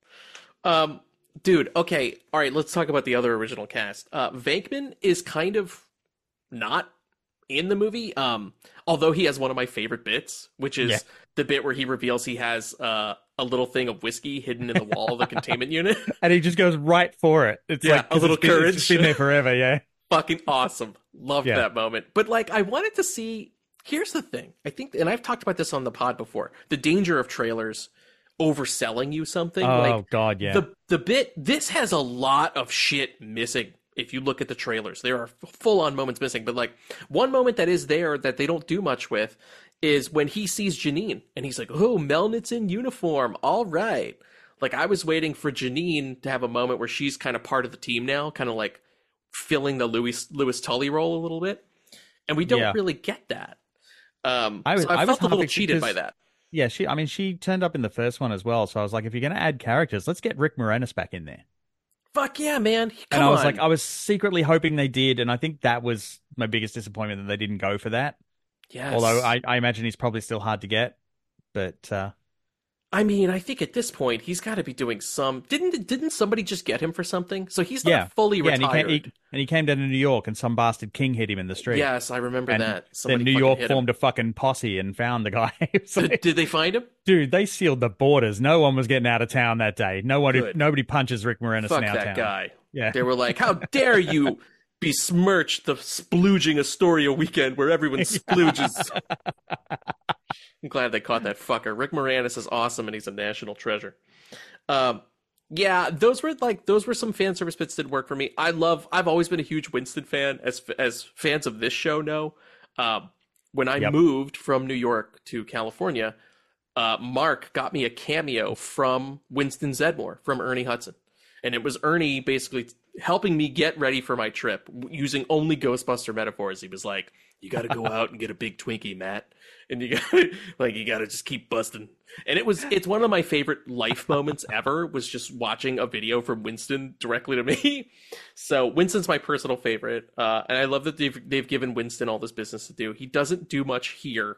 Speaker 6: Um, dude, okay. All right, let's talk about the other original cast. Uh, Venkman is kind of not in the movie, um, although he has one of my favorite bits, which is
Speaker 7: Yeah.
Speaker 6: the bit where he reveals he has uh, a little thing of whiskey hidden in the wall of the containment unit.
Speaker 7: And he just goes right for it. It's
Speaker 6: Yeah,
Speaker 7: like
Speaker 6: a
Speaker 7: 'cause
Speaker 6: little
Speaker 7: it's been, it's
Speaker 6: courage.
Speaker 7: just been there forever. Yeah,
Speaker 6: Fucking awesome. Loved
Speaker 7: Yeah.
Speaker 6: that moment. But like I wanted to see here's the thing. I think and I've talked about this on the pod before. The danger of trailers overselling you something.
Speaker 7: oh
Speaker 6: like
Speaker 7: god, yeah.
Speaker 6: the the bit this has a lot of shit missing if you look at the trailers. There are full on moments missing, but like one moment that is there that they don't do much with is when he sees Janine and he's like, "Oh, Melnitz in uniform. All right." Like I was waiting for Janine to have a moment where she's kind of part of the team now, kind of like filling the Louis Louis Tully role a little bit. And we don't
Speaker 7: Yeah.
Speaker 6: really get that. Um
Speaker 7: I was-
Speaker 6: so I,
Speaker 7: I was
Speaker 6: felt a little
Speaker 7: half
Speaker 6: cheated by
Speaker 7: because-
Speaker 6: that.
Speaker 7: Yeah, she. I mean, she turned up in the first one as well. So I was like, if you're going to add characters, let's get Rick Moranis back in there.
Speaker 6: Fuck yeah, man. Come
Speaker 7: And I was
Speaker 6: on.
Speaker 7: like, I was secretly hoping they did, and I think that was my biggest disappointment that they didn't go for that.
Speaker 6: yes.
Speaker 7: Although I, I imagine he's probably still hard to get, but uh,
Speaker 6: I mean, I think at this point he's got to be doing some. Didn't didn't somebody just get him for something? So he's not
Speaker 7: Yeah.
Speaker 6: fully
Speaker 7: Yeah, and he,
Speaker 6: retired.
Speaker 7: came, he, and he came down to New York, and some bastard king hit him in the street.
Speaker 6: Yes, I remember
Speaker 7: and
Speaker 6: that.
Speaker 7: Then
Speaker 6: Somebody
Speaker 7: New
Speaker 6: fucking
Speaker 7: York
Speaker 6: hit him.
Speaker 7: formed a fucking posse and found the guy. It's like,
Speaker 6: Did, did they find him?
Speaker 7: dude, they sealed the borders. No one was getting out of town that day. No one,
Speaker 6: Good.
Speaker 7: nobody punches Rick Moranis
Speaker 6: Fuck
Speaker 7: now.
Speaker 6: that
Speaker 7: town.
Speaker 6: guy.
Speaker 7: Yeah.
Speaker 6: They were like, "How dare you besmirch the splooging Astoria weekend where everyone splooges?" I'm glad they caught that fucker. Rick Moranis is awesome, and he's a national treasure. Um, yeah, those were like those were some fan service bits that did work for me. I love. I've always been a huge Winston fan, as as fans of this show know. Um, when I
Speaker 7: Yep.
Speaker 6: moved from New York to California, uh, Mark got me a cameo from Winston Zedmore from Ernie Hudson. And it was Ernie basically helping me get ready for my trip using only Ghostbuster metaphors. He was like, "You got to go out and get a big Twinkie, Matt. And you got to like, you got to just keep busting." And it was, it's one of my favorite life moments ever, was just watching a video from Winston directly to me. So Winston's my personal favorite. Uh, and I love that they've, they've given Winston all this business to do. He doesn't do much here.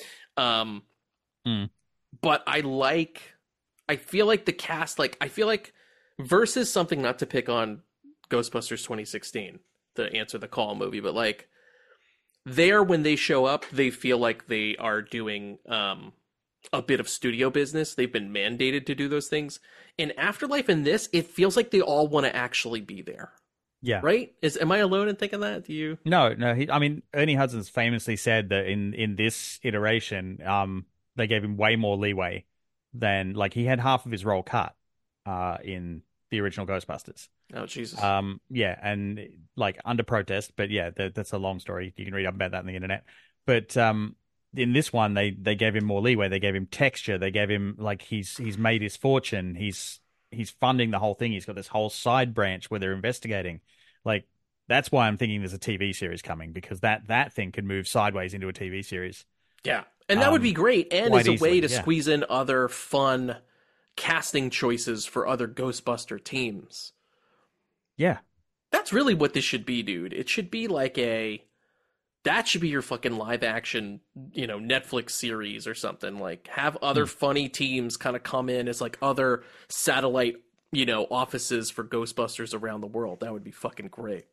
Speaker 6: Um,
Speaker 7: Mm.
Speaker 6: but I like, I feel like the cast, like, I feel like, versus something, not to pick on Ghostbusters twenty sixteen, the Answer the Call movie, but like there, when they show up, they feel like they are doing um, a bit of studio business. They've been mandated to do those things. In Afterlife and this, it feels like they all want to actually be there.
Speaker 7: Yeah.
Speaker 6: Right? Is am I alone in thinking that? Do you?
Speaker 7: No, no. He, I mean, Ernie Hudson's famously said that in in this iteration, um, they gave him way more leeway than like he had half of his role cut, uh, in the original Ghostbusters.
Speaker 6: Oh Jesus.
Speaker 7: Um, yeah, and like under protest, but yeah, that, that's a long story. You can read up about that on the internet. But um, in this one, they they gave him more leeway. They gave him texture. They gave him like he's he's made his fortune. He's he's funding the whole thing. He's got this whole side branch where they're investigating. Like that's why I'm thinking there's a T V series coming, because that that thing could move sideways into a T V series.
Speaker 6: Yeah, and that um, would be great, and as a
Speaker 7: easily,
Speaker 6: way to
Speaker 7: yeah.
Speaker 6: squeeze in other fun casting choices for other Ghostbuster teams.
Speaker 7: Yeah.
Speaker 6: That's really what this should be, dude. It should be like a... That should be your fucking live action, you know, Netflix series or something. Like, have other mm. funny teams kind of come in as like other satellite, you know, offices for Ghostbusters around the world. That would be fucking great.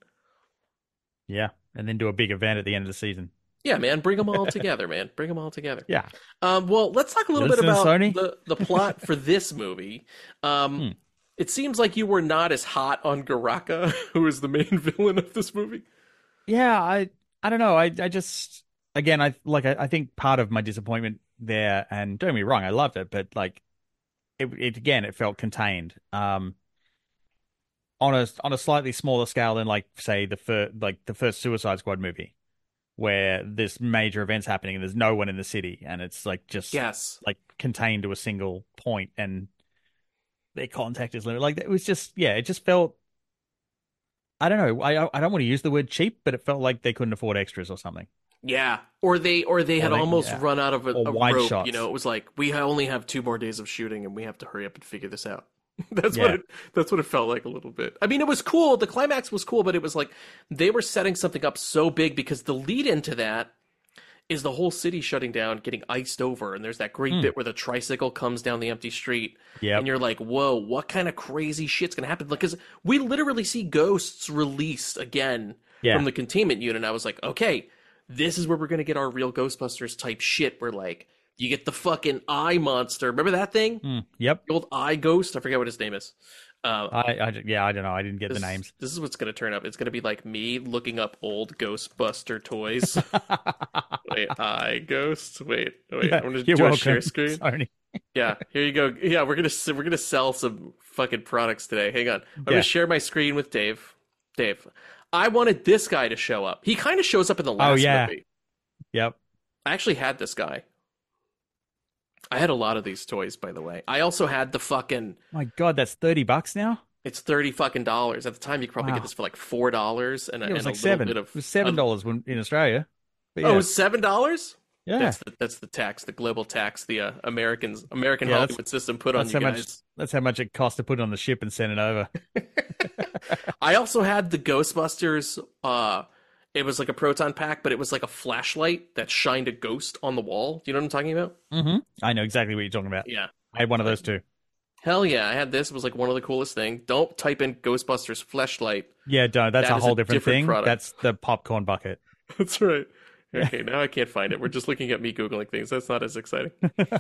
Speaker 7: Yeah. And then do a big event at the end of the season.
Speaker 6: Yeah, man. Bring them all together, man. Bring them all together.
Speaker 7: Yeah.
Speaker 6: Um, well, let's talk a little
Speaker 7: Listen
Speaker 6: bit about
Speaker 7: Sony?
Speaker 6: the, the plot for this movie. Um,
Speaker 7: hmm.
Speaker 6: It seems like you were not as hot on Garaka, who is the main villain of this movie.
Speaker 7: Yeah, I I don't know. I I just again I like I, I think part of my disappointment there, and don't get me wrong, I loved it, but like it, it again it felt contained. Um, on a on a slightly smaller scale than like say the first like the first Suicide Squad movie, where there's major events happening and there's no one in the city, and it's like just
Speaker 6: Yes.
Speaker 7: like contained to a single point, and their contact is limited. Like it was just yeah, it just felt. I don't know. I I don't want to use the word cheap, but it felt like they couldn't afford extras or something.
Speaker 6: Yeah, or they or they had
Speaker 7: Or they-
Speaker 6: almost
Speaker 7: yeah.
Speaker 6: run out of a,
Speaker 7: Or
Speaker 6: a
Speaker 7: wide
Speaker 6: rope.
Speaker 7: shots.
Speaker 6: You know, it was like we ha- only have two more days of shooting, and we have to hurry up and figure this out. that's
Speaker 7: Yeah.
Speaker 6: what it, that's what it felt like a little bit. I mean, it was cool. The climax was cool, but it was like they were setting something up so big, because the lead into that is the whole city shutting down, getting iced over, and there's that great
Speaker 7: Hmm.
Speaker 6: bit where the tricycle comes down the empty street,
Speaker 7: Yep.
Speaker 6: and you're like, "Whoa, what kind of crazy shit's gonna happen?" Because we literally see ghosts released again
Speaker 7: Yeah.
Speaker 6: from the containment unit. I was like, "Okay, this is where we're gonna get our real Ghostbusters type shit." Where like you get the fucking eye monster. Remember that thing?
Speaker 7: Mm, yep.
Speaker 6: The old eye ghost. I forget what his name is. Uh,
Speaker 7: I, I yeah I don't know. I didn't get
Speaker 6: this,
Speaker 7: the names.
Speaker 6: This is what's gonna turn up. It's gonna be like me looking up old Ghostbuster toys. Wait, eye ghost. Wait, wait. I'm gonna
Speaker 7: You're
Speaker 6: do a
Speaker 7: welcome,
Speaker 6: share screen.
Speaker 7: Sony.
Speaker 6: Yeah, here you go. Yeah, we're gonna s- we're gonna sell some fucking products today. Hang on, I'm
Speaker 7: Yeah.
Speaker 6: gonna share my screen with Dave. Dave, I wanted this guy to show up. He kind of shows up in the last
Speaker 7: Oh, yeah.
Speaker 6: movie.
Speaker 7: Yep.
Speaker 6: I actually had this guy. I had a lot of these toys, by the way. I also had the fucking.
Speaker 7: My God, that's thirty bucks now.
Speaker 6: It's thirty fucking dollars. At the time, you could probably
Speaker 7: Wow.
Speaker 6: get this for like four dollars and, a-
Speaker 7: Yeah, it was
Speaker 6: and
Speaker 7: like
Speaker 6: a little
Speaker 7: seven.
Speaker 6: bit of.
Speaker 7: It was seven
Speaker 6: of-
Speaker 7: dollars when in Australia. But
Speaker 6: Oh,
Speaker 7: yeah.
Speaker 6: it was seven dollars.
Speaker 7: yeah.
Speaker 6: That's the, that's the tax, the global tax, the uh, Americans American
Speaker 7: Yeah, that's-
Speaker 6: Hollywood system put on
Speaker 7: That's
Speaker 6: you
Speaker 7: how
Speaker 6: guys.
Speaker 7: much. That's how much it cost to put it on the ship and send it over.
Speaker 6: I also had the Ghostbusters. Uh, it was like a proton pack, but it was like a flashlight that shined a ghost on the wall. Do you know what I'm talking about?
Speaker 7: Mm-hmm. I know exactly what you're talking about.
Speaker 6: Yeah,
Speaker 7: I had one of those too.
Speaker 6: Hell yeah, I had this. It was like one of the coolest things. Don't type in Ghostbusters fleshlight.
Speaker 7: Yeah, don't. That's
Speaker 6: That
Speaker 7: a
Speaker 6: is
Speaker 7: whole
Speaker 6: a
Speaker 7: different,
Speaker 6: different
Speaker 7: thing.
Speaker 6: product.
Speaker 7: That's the popcorn bucket.
Speaker 6: That's right. Okay, now I can't find it. We're just looking at me Googling things. That's not as exciting.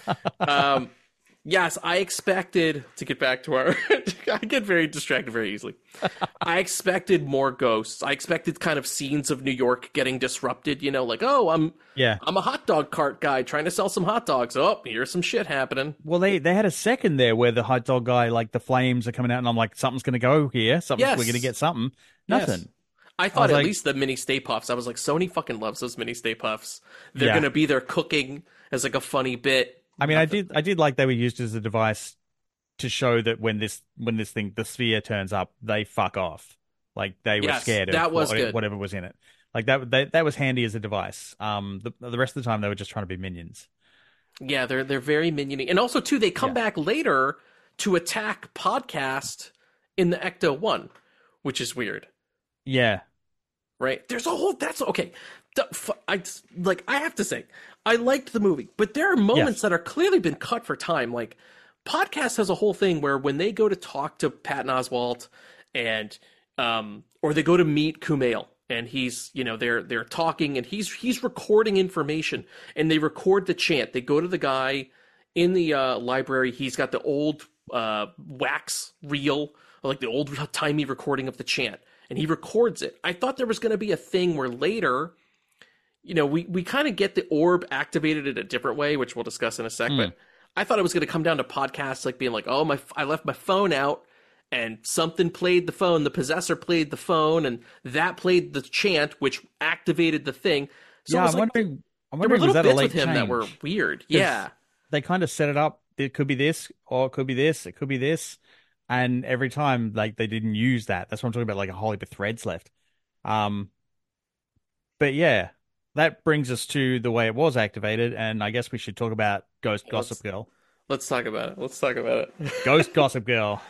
Speaker 6: um, yes, I expected to get back to our... I get very distracted very easily. I expected more ghosts. I expected kind of scenes of New York getting disrupted. You know, like, oh, I'm
Speaker 7: Yeah.
Speaker 6: I'm a hot dog cart guy trying to sell some hot dogs. Oh, here's some shit happening.
Speaker 7: Well, they, they had a second there where the hot dog guy, like the flames are coming out, and I'm like, something's going to go here. Something,
Speaker 6: Yes.
Speaker 7: We're going to get something.
Speaker 6: Yes.
Speaker 7: Nothing.
Speaker 6: I thought
Speaker 7: was
Speaker 6: at
Speaker 7: like-
Speaker 6: least the mini Stay Puffs. I was like, Sony fucking loves those mini Stay Puffs. They're
Speaker 7: Yeah.
Speaker 6: gonna be there cooking as like a funny bit.
Speaker 7: I mean, I did I did like they were used as a device to show that when this when this thing the sphere turns up, they fuck off. Like they were
Speaker 6: Yes,
Speaker 7: scared of
Speaker 6: that was
Speaker 7: what-
Speaker 6: good.
Speaker 7: whatever was in it. Like that they, that was handy as a device. Um, the the rest of the time they were just trying to be minions.
Speaker 6: Yeah, they're they're very miniony, and also too they come
Speaker 7: Yeah.
Speaker 6: back later to attack Podcast in the Ecto One, which is weird,
Speaker 7: Yeah,
Speaker 6: right? There's a whole that's okay. The, fu- I like I have to say I liked the movie, but there are moments
Speaker 7: Yes.
Speaker 6: that are clearly been cut for time. Like Podcast has a whole thing where when they go to talk to Patton Oswalt and um or they go to meet Kumail and he's you know they're they're talking and he's he's recording information and they record the chant. They go to the guy in the uh, library. He's got the old uh, wax reel, like the old timey recording of the chant, and he records it. I thought there was going to be a thing where later, you know, we, we kind of get the orb activated in a different way, which we'll discuss in a sec. But I thought it was going to come down to podcasts like being like, oh, my, I left my phone out and something played the phone. The possessor played the phone and that played the chant, which activated the thing. So
Speaker 7: yeah.
Speaker 6: it was
Speaker 7: I'm
Speaker 6: like,
Speaker 7: wondering. I'm
Speaker 6: there were
Speaker 7: wondering was
Speaker 6: little
Speaker 7: that a
Speaker 6: bits
Speaker 7: late
Speaker 6: with him that
Speaker 7: change?
Speaker 6: were weird. Yeah.
Speaker 7: They kind of set it up. It could be this, or it could be this. It could be this, and every time, like they didn't use that. That's what I'm talking about. Like a whole heap of threads left. Um, but yeah, that brings us to the way it was activated, and I guess we should talk about Ghost
Speaker 6: Let's-
Speaker 7: Gossip Girl.
Speaker 6: Let's talk about it. Let's talk about it.
Speaker 7: Ghost Gossip Girl.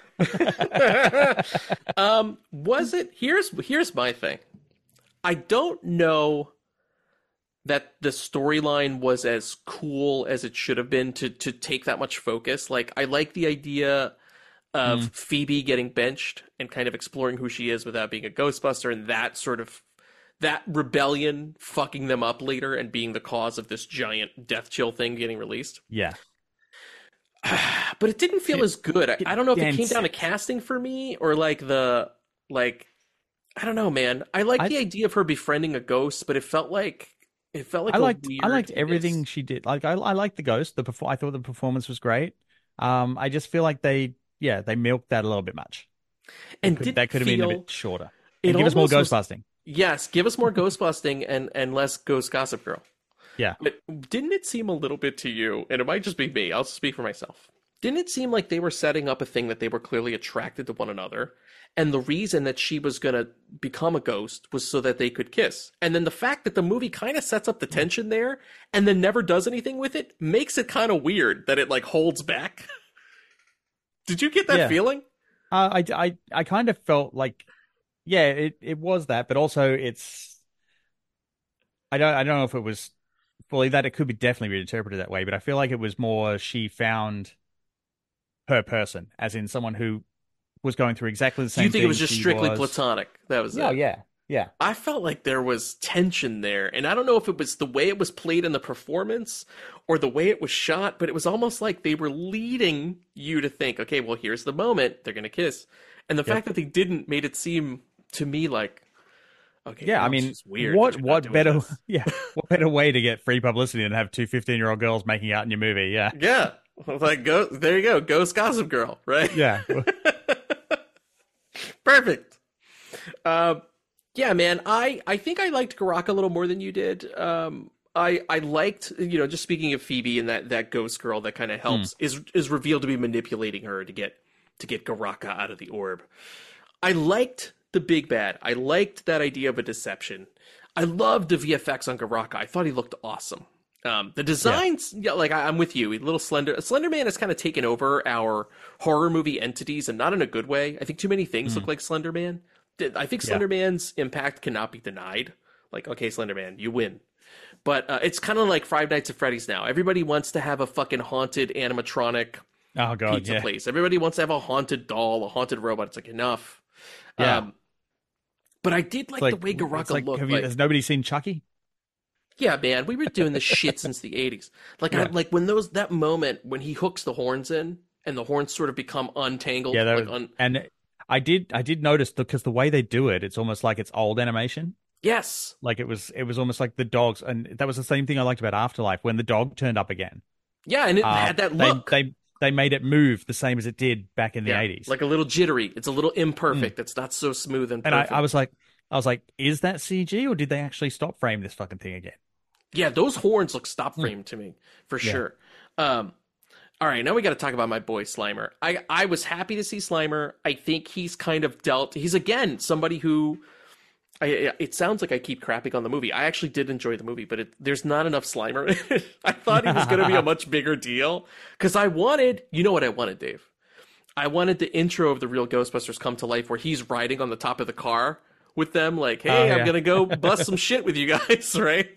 Speaker 6: um, was it? Here's here's my thing. I don't know that the storyline was as cool as it should have been to to take that much focus. Like, I like the idea of
Speaker 7: Mm.
Speaker 6: Phoebe getting benched and kind of exploring who she is without being a Ghostbuster, and that sort of that rebellion fucking them up later and being the cause of this giant death chill thing getting released.
Speaker 7: Yeah.
Speaker 6: But it didn't feel
Speaker 7: It-
Speaker 6: as good. I, I don't know if it came
Speaker 7: dense.
Speaker 6: down to casting for me or like the like I don't know, man. I like
Speaker 7: I-
Speaker 6: the idea of her befriending a ghost, but it felt like it felt like
Speaker 7: I
Speaker 6: a
Speaker 7: liked
Speaker 6: weird
Speaker 7: I liked everything
Speaker 6: miss.
Speaker 7: she did. Like I I liked the ghost. The perfor- I thought the performance was great. Um, I just feel like they yeah they milked that a little bit much.
Speaker 6: and
Speaker 7: Could-
Speaker 6: did
Speaker 7: that could have been a
Speaker 6: feel-
Speaker 7: bit shorter.
Speaker 6: it
Speaker 7: And give us more
Speaker 6: almost
Speaker 7: ghost
Speaker 6: was-
Speaker 7: busting.
Speaker 6: Yes, give us more ghost busting and and less Ghost Gossip Girl.
Speaker 7: Yeah.
Speaker 6: But didn't it seem a little bit to you, and it might just be me, I'll speak for myself. Didn't it seem like they were setting up a thing that they were clearly attracted to one another? And the reason that she was going to become a ghost was so that they could kiss. And then the fact that the movie kind of sets up the tension there and then never does anything with it makes it kind of weird that it like holds back. Did you get that
Speaker 7: Yeah.
Speaker 6: feeling?
Speaker 7: Uh, I, I, I kind of felt like, yeah, it, it was that, but also it's, I don't, I don't know if it was fully that. It could be definitely be interpreted that way, but I feel like it was more she found her person, as in someone who was going through exactly the
Speaker 6: Do
Speaker 7: same.
Speaker 6: you think it was
Speaker 7: thing
Speaker 6: just
Speaker 7: she
Speaker 6: strictly
Speaker 7: was.
Speaker 6: platonic? That was
Speaker 7: Yeah,
Speaker 6: it.
Speaker 7: yeah, yeah.
Speaker 6: I felt like there was tension there, and I don't know if it was the way it was played in the performance or the way it was shot, but it was almost like they were leading you to think, okay, well, here's the moment, they're going to kiss. And the
Speaker 7: Yep.
Speaker 6: fact that they didn't made it seem to me like, okay,
Speaker 7: Yeah,
Speaker 6: now
Speaker 7: I
Speaker 6: it's
Speaker 7: mean,
Speaker 6: just weird.
Speaker 7: what
Speaker 6: that you're not
Speaker 7: what
Speaker 6: doing
Speaker 7: better
Speaker 6: this.
Speaker 7: yeah, what better way to get free publicity than have two fifteen-year-old girls making out in your movie? Yeah.
Speaker 6: Yeah, like, go, there you go, Ghost Gossip Girl, right?
Speaker 7: Yeah.
Speaker 6: Perfect. Uh, yeah, man. I, I think I liked Garaka a little more than you did. Um, I I liked, you know, just speaking of Phoebe and that, that ghost girl that kind of helps is is revealed to be manipulating her to get to get Garaka out of the orb. I liked the big bad. I liked that idea of a deception. I loved the V F X on Garaka. I thought he looked awesome. Um, the designs, yeah. like I, I'm with you. A little Slender, Slender Man has kind of taken over our horror movie entities, and not in a good way. I think too many things look like Slender Man. Th- I think
Speaker 7: Yeah.
Speaker 6: Slender Man's impact cannot be denied. Like, okay, Slender Man, you win. But uh, it's kind of like Five Nights at Freddy's now. Everybody wants to have a fucking haunted animatronic
Speaker 7: Oh god,
Speaker 6: pizza
Speaker 7: yeah.
Speaker 6: place. Everybody wants to have a haunted doll, a haunted robot. It's like enough.
Speaker 7: Yeah.
Speaker 6: Um, but I did like,
Speaker 7: It's
Speaker 6: the way
Speaker 7: it's
Speaker 6: Garaka
Speaker 7: like,
Speaker 6: looked.
Speaker 7: have you,
Speaker 6: like,
Speaker 7: has nobody seen Chucky?
Speaker 6: yeah, man, we were doing this shit since the eighties. Like, I,
Speaker 7: Yeah.
Speaker 6: like when those that moment when he hooks the horns in and the horns sort of become untangled.
Speaker 7: Yeah,
Speaker 6: like
Speaker 7: that,
Speaker 6: un-
Speaker 7: and I did I did notice because the way they do it, it's almost like it's old animation.
Speaker 6: yes,
Speaker 7: Like it was it was almost like the dogs, and that was the same thing I liked about Afterlife when the dog turned up again.
Speaker 6: yeah, and it
Speaker 7: Uh,
Speaker 6: had that
Speaker 7: they,
Speaker 6: look.
Speaker 7: They they made it move the same as it did back in the
Speaker 6: Yeah,
Speaker 7: eighties.
Speaker 6: like a little jittery. It's a little imperfect. It's not so smooth and
Speaker 7: and I,
Speaker 6: perfect.
Speaker 7: I was like, I was like, is that C G or did they actually stop frame this fucking thing again?
Speaker 6: Yeah, those horns look stop frame to me for
Speaker 7: Yeah.
Speaker 6: sure. Um, all right, now we got to talk about my boy Slimer. I I was happy to see Slimer. I think he's kind of dealt. He's again somebody who. I, it sounds like I keep crapping on the movie. I actually did enjoy the movie, but it, there's not enough Slimer in it. I thought he was going to be a much bigger deal because I wanted, you know what I wanted, Dave? I wanted the intro of the real Ghostbusters come to life where he's riding on the top of the car with them, like, hey,
Speaker 7: Oh, yeah.
Speaker 6: I'm going to go bust some shit with you guys, right?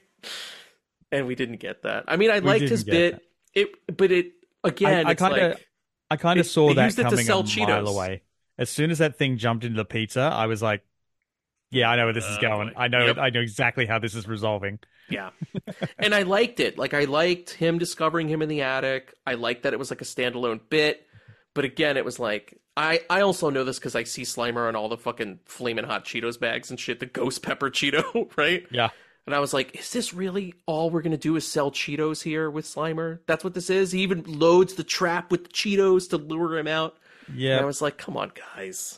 Speaker 6: And we didn't get that. I mean, I liked his
Speaker 7: didn't
Speaker 6: bit,
Speaker 7: get
Speaker 6: it, but it again,
Speaker 7: I- I
Speaker 6: it's
Speaker 7: kinda-
Speaker 6: like
Speaker 7: I kind of
Speaker 6: It-
Speaker 7: saw
Speaker 6: they
Speaker 7: that
Speaker 6: used it to
Speaker 7: coming
Speaker 6: sell
Speaker 7: a mile
Speaker 6: Cheetos.
Speaker 7: away. As soon as that thing jumped into the pizza, I was like, yeah, I know where this is
Speaker 6: Oh,
Speaker 7: going.
Speaker 6: boy.
Speaker 7: I know
Speaker 6: Yep.
Speaker 7: I know exactly how this is resolving.
Speaker 6: yeah. And I liked it. Like I liked him discovering him in the attic. I liked that it was like a standalone bit. But again, it was like I, I also know this because I see Slimer on all the fucking flaming hot Cheetos bags and shit, the ghost pepper Cheeto, right?
Speaker 7: Yeah.
Speaker 6: And I was like, is this really all we're gonna do is sell Cheetos here with Slimer? That's what this is? He even loads the trap with the Cheetos to lure him out.
Speaker 7: Yeah.
Speaker 6: And I was like, come on, guys.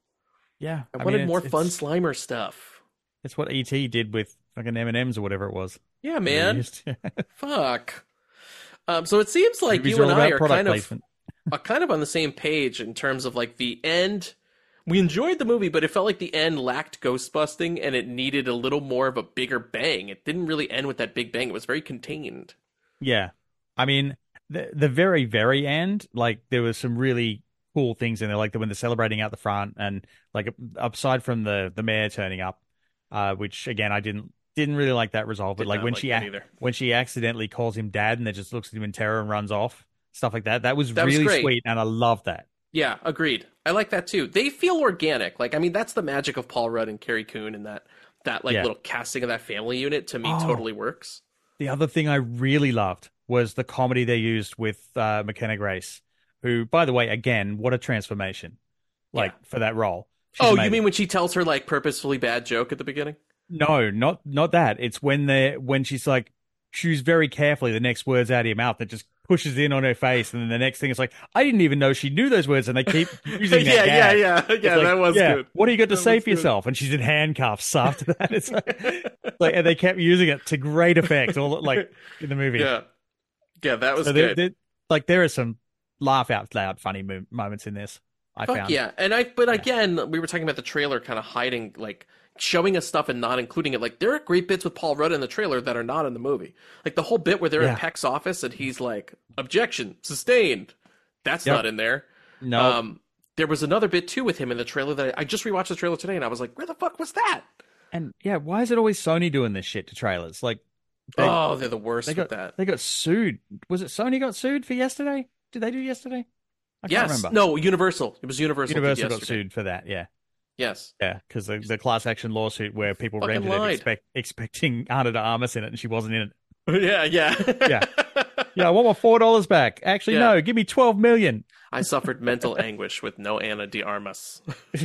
Speaker 7: yeah.
Speaker 6: I,
Speaker 7: mean,
Speaker 6: wanted
Speaker 7: it's-
Speaker 6: more
Speaker 7: it's-
Speaker 6: fun Slimer stuff.
Speaker 7: It's what E T did with fucking M and M's or whatever it was.
Speaker 6: Yeah, man.
Speaker 7: Used-
Speaker 6: Fuck. Um, so it seems like
Speaker 7: Movies
Speaker 6: you
Speaker 7: all
Speaker 6: and I
Speaker 7: about
Speaker 6: are
Speaker 7: product
Speaker 6: kind of
Speaker 7: placement.
Speaker 6: are kind of on the same page in terms of like the end. We enjoyed the movie, but it felt like the end lacked ghost busting and it needed a little more of a bigger bang. It didn't really end with that big bang. It was very contained.
Speaker 7: Yeah. I mean, the the very, very end, like, there was some really cool things in there, like the, when they're celebrating out the front and, like, aside from the, the mayor turning up, uh, which, again, I didn't didn't really like that resolve. But,
Speaker 6: Did
Speaker 7: like,
Speaker 6: not
Speaker 7: when
Speaker 6: like
Speaker 7: she
Speaker 6: that
Speaker 7: ac-
Speaker 6: either.
Speaker 7: when she accidentally calls him dad and then just looks at him in terror and runs off, stuff like that, that was
Speaker 6: That was
Speaker 7: really
Speaker 6: great.
Speaker 7: sweet, and I love that.
Speaker 6: Yeah, agreed. I like that too. They feel organic. Like, I mean, that's the magic of Paul Rudd and Carrie Coon and that, that like
Speaker 7: Yeah.
Speaker 6: little casting of that family unit to me
Speaker 7: Oh.
Speaker 6: totally works.
Speaker 7: The other thing I really loved was the comedy they used with uh, McKenna Grace, who, by the way, again, what a transformation, like,
Speaker 6: Yeah.
Speaker 7: for that role. She's
Speaker 6: Oh, you
Speaker 7: amazing.
Speaker 6: mean when she tells her like purposefully bad joke at the beginning?
Speaker 7: No, not not that. It's when they when she's like, choose very carefully the next words out of your mouth that just pushes in on her face, and then the next thing is like, I didn't even know she knew those words, and they keep using that
Speaker 6: yeah, yeah,
Speaker 7: gag.
Speaker 6: yeah,
Speaker 7: It's
Speaker 6: yeah.
Speaker 7: like,
Speaker 6: that was
Speaker 7: yeah,
Speaker 6: good.
Speaker 7: what do you got to
Speaker 6: That
Speaker 7: say
Speaker 6: was
Speaker 7: for
Speaker 6: good.
Speaker 7: yourself? And she's in handcuffs after that. It's like, like, and they kept using it to great effect, all like in the movie.
Speaker 6: Yeah, yeah, that was
Speaker 7: so there,
Speaker 6: good.
Speaker 7: there, like there are some laugh out loud funny mo- moments in this. I
Speaker 6: Fuck
Speaker 7: found.
Speaker 6: yeah, and I. But again, we were talking about the trailer kind of hiding, like showing us stuff and not including it. Like there are great bits with Paul Rudd in the trailer that are not in the movie. Like the whole bit where they're
Speaker 7: Yeah.
Speaker 6: in Peck's office and he's like, "Objection, sustained." That's
Speaker 7: Yep.
Speaker 6: not in there.
Speaker 7: No,
Speaker 6: Um, there was another bit too with him in the trailer that I, I just rewatched the trailer today, and I was like, "Where the fuck was that?"
Speaker 7: and yeah, why is it always Sony doing this shit to trailers? Like, they,
Speaker 6: oh, they're the worst
Speaker 7: they
Speaker 6: with
Speaker 7: got
Speaker 6: that.
Speaker 7: they got sued. Was it Sony got sued for yesterday? Did they do yesterday? I
Speaker 6: Yes,
Speaker 7: can't remember.
Speaker 6: no, Universal. It was Universal. did
Speaker 7: Universal got
Speaker 6: yesterday.
Speaker 7: sued for that. Yeah,
Speaker 6: Yes.
Speaker 7: yeah, because the, the class action lawsuit where people
Speaker 6: Fucking
Speaker 7: rented it
Speaker 6: lied.
Speaker 7: expect, expecting Ana de Armas in it, and she wasn't in it.
Speaker 6: yeah, yeah,
Speaker 7: Yeah. Yeah, I want my four dollars back. Actually,
Speaker 6: Yeah.
Speaker 7: no, give me twelve million.
Speaker 6: I suffered mental anguish with no Ana de Armas.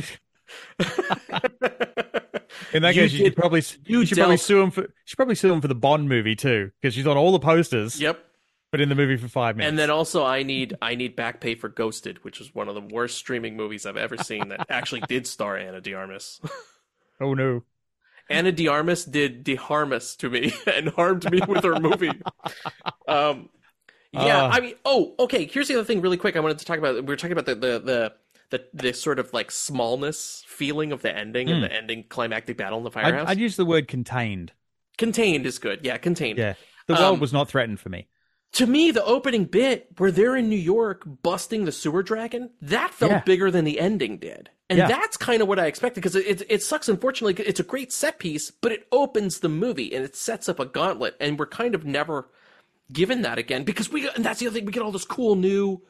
Speaker 7: In that
Speaker 6: You
Speaker 7: case, you
Speaker 6: did-
Speaker 7: should probably
Speaker 6: you
Speaker 7: you should probably
Speaker 6: dealt-
Speaker 7: sue him for you should probably sue him for the Bond movie too, because she's on all the posters,
Speaker 6: Yep.
Speaker 7: but in the movie for five minutes.
Speaker 6: And then also, I need I need back pay for Ghosted, which is one of the worst streaming movies I've ever seen that actually did star Ana de Armas.
Speaker 7: oh no,
Speaker 6: Ana de Armas did deharmus to me and harmed me with her movie. Um, yeah,
Speaker 7: Uh.
Speaker 6: I mean, oh, okay. Here's the other thing, really quick. I wanted to talk about. We were talking about the the the the, the sort of like smallness feeling of the ending and the ending climactic battle in the
Speaker 7: I'd,
Speaker 6: firehouse.
Speaker 7: I'd use the word contained.
Speaker 6: Contained is good. Yeah, contained.
Speaker 7: Yeah, the world
Speaker 6: Um,
Speaker 7: was not threatened for me.
Speaker 6: To me, the opening bit where they're in New York busting the sewer dragon, that felt
Speaker 7: Yeah.
Speaker 6: bigger than the ending did. And
Speaker 7: Yeah.
Speaker 6: that's kind of what I expected, because it, it, it sucks, unfortunately. It's a great set piece, but it opens the movie and it sets up a gauntlet, and we're kind of never given that again, because we and that's the other thing, we get all this cool new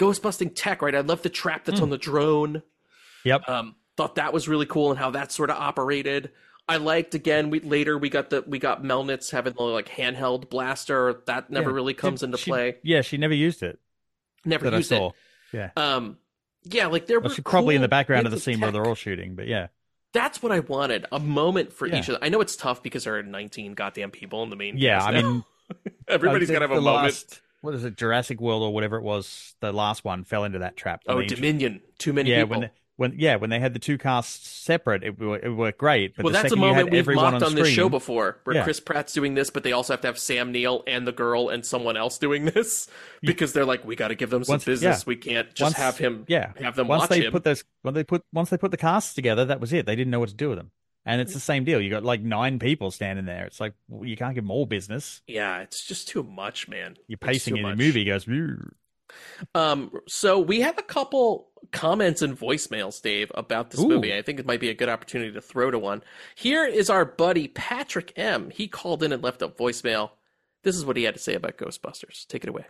Speaker 6: Ghostbusting tech, right? I love the trap that's
Speaker 7: Mm.
Speaker 6: on the drone.
Speaker 7: Yep.
Speaker 6: Um, thought that was really cool and how that sort of operated. I liked again. We later we got the we got Melnitz having the like handheld blaster that never
Speaker 7: Yeah.
Speaker 6: really comes
Speaker 7: Did
Speaker 6: into
Speaker 7: she-
Speaker 6: play.
Speaker 7: Yeah, she never used it.
Speaker 6: Never
Speaker 7: That I
Speaker 6: used it.
Speaker 7: saw. Yeah.
Speaker 6: Um, yeah, like there
Speaker 7: Well,
Speaker 6: were
Speaker 7: she's probably in
Speaker 6: cool
Speaker 7: the background of the
Speaker 6: bits
Speaker 7: scene where
Speaker 6: tech.
Speaker 7: they're all shooting, but yeah.
Speaker 6: That's what I wanted. A moment for
Speaker 7: Yeah.
Speaker 6: each of them. I know it's tough because there are nineteen goddamn people in the main.
Speaker 7: Yeah,
Speaker 6: cast
Speaker 7: I
Speaker 6: now.
Speaker 7: mean,
Speaker 6: everybody's
Speaker 7: the-
Speaker 6: got to have a
Speaker 7: the
Speaker 6: moment.
Speaker 7: last- what is it, Jurassic World or whatever it was, the last one fell into that trap.
Speaker 6: Oh,
Speaker 7: When they-
Speaker 6: Dominion. Too many
Speaker 7: yeah,
Speaker 6: people.
Speaker 7: when when yeah, when they had the two casts separate, it, wo- it worked great. But
Speaker 6: well,
Speaker 7: the
Speaker 6: that's a
Speaker 7: second you
Speaker 6: moment
Speaker 7: had
Speaker 6: we've
Speaker 7: everyone
Speaker 6: mocked on,
Speaker 7: on
Speaker 6: this
Speaker 7: screen,
Speaker 6: show before, where
Speaker 7: Yeah.
Speaker 6: Chris Pratt's doing this, but they also have to have Sam Neill and the girl and someone else doing this because they're like, we got to give them some
Speaker 7: Once-
Speaker 6: business.
Speaker 7: yeah.
Speaker 6: We can't just
Speaker 7: Once-
Speaker 6: have him.
Speaker 7: yeah,
Speaker 6: have them
Speaker 7: once
Speaker 6: watch
Speaker 7: they
Speaker 6: him.
Speaker 7: put those, when they put once they put the casts together, that was it. They didn't know what to do with them, and it's the same deal. You got like nine people standing there. It's like well, you can't give them all business.
Speaker 6: Yeah, it's just too much, man.
Speaker 7: Your
Speaker 6: It's
Speaker 7: pacing
Speaker 6: too
Speaker 7: in the
Speaker 6: much.
Speaker 7: movie goes. "Ugh."
Speaker 6: Um, so we have a couple comments and voicemails, Dave, about this
Speaker 7: Ooh.
Speaker 6: movie. I think it might be a good opportunity to throw to one. Here is our buddy Patrick M. He called in and left a voicemail. This is what he had to say about Ghostbusters. Take it away.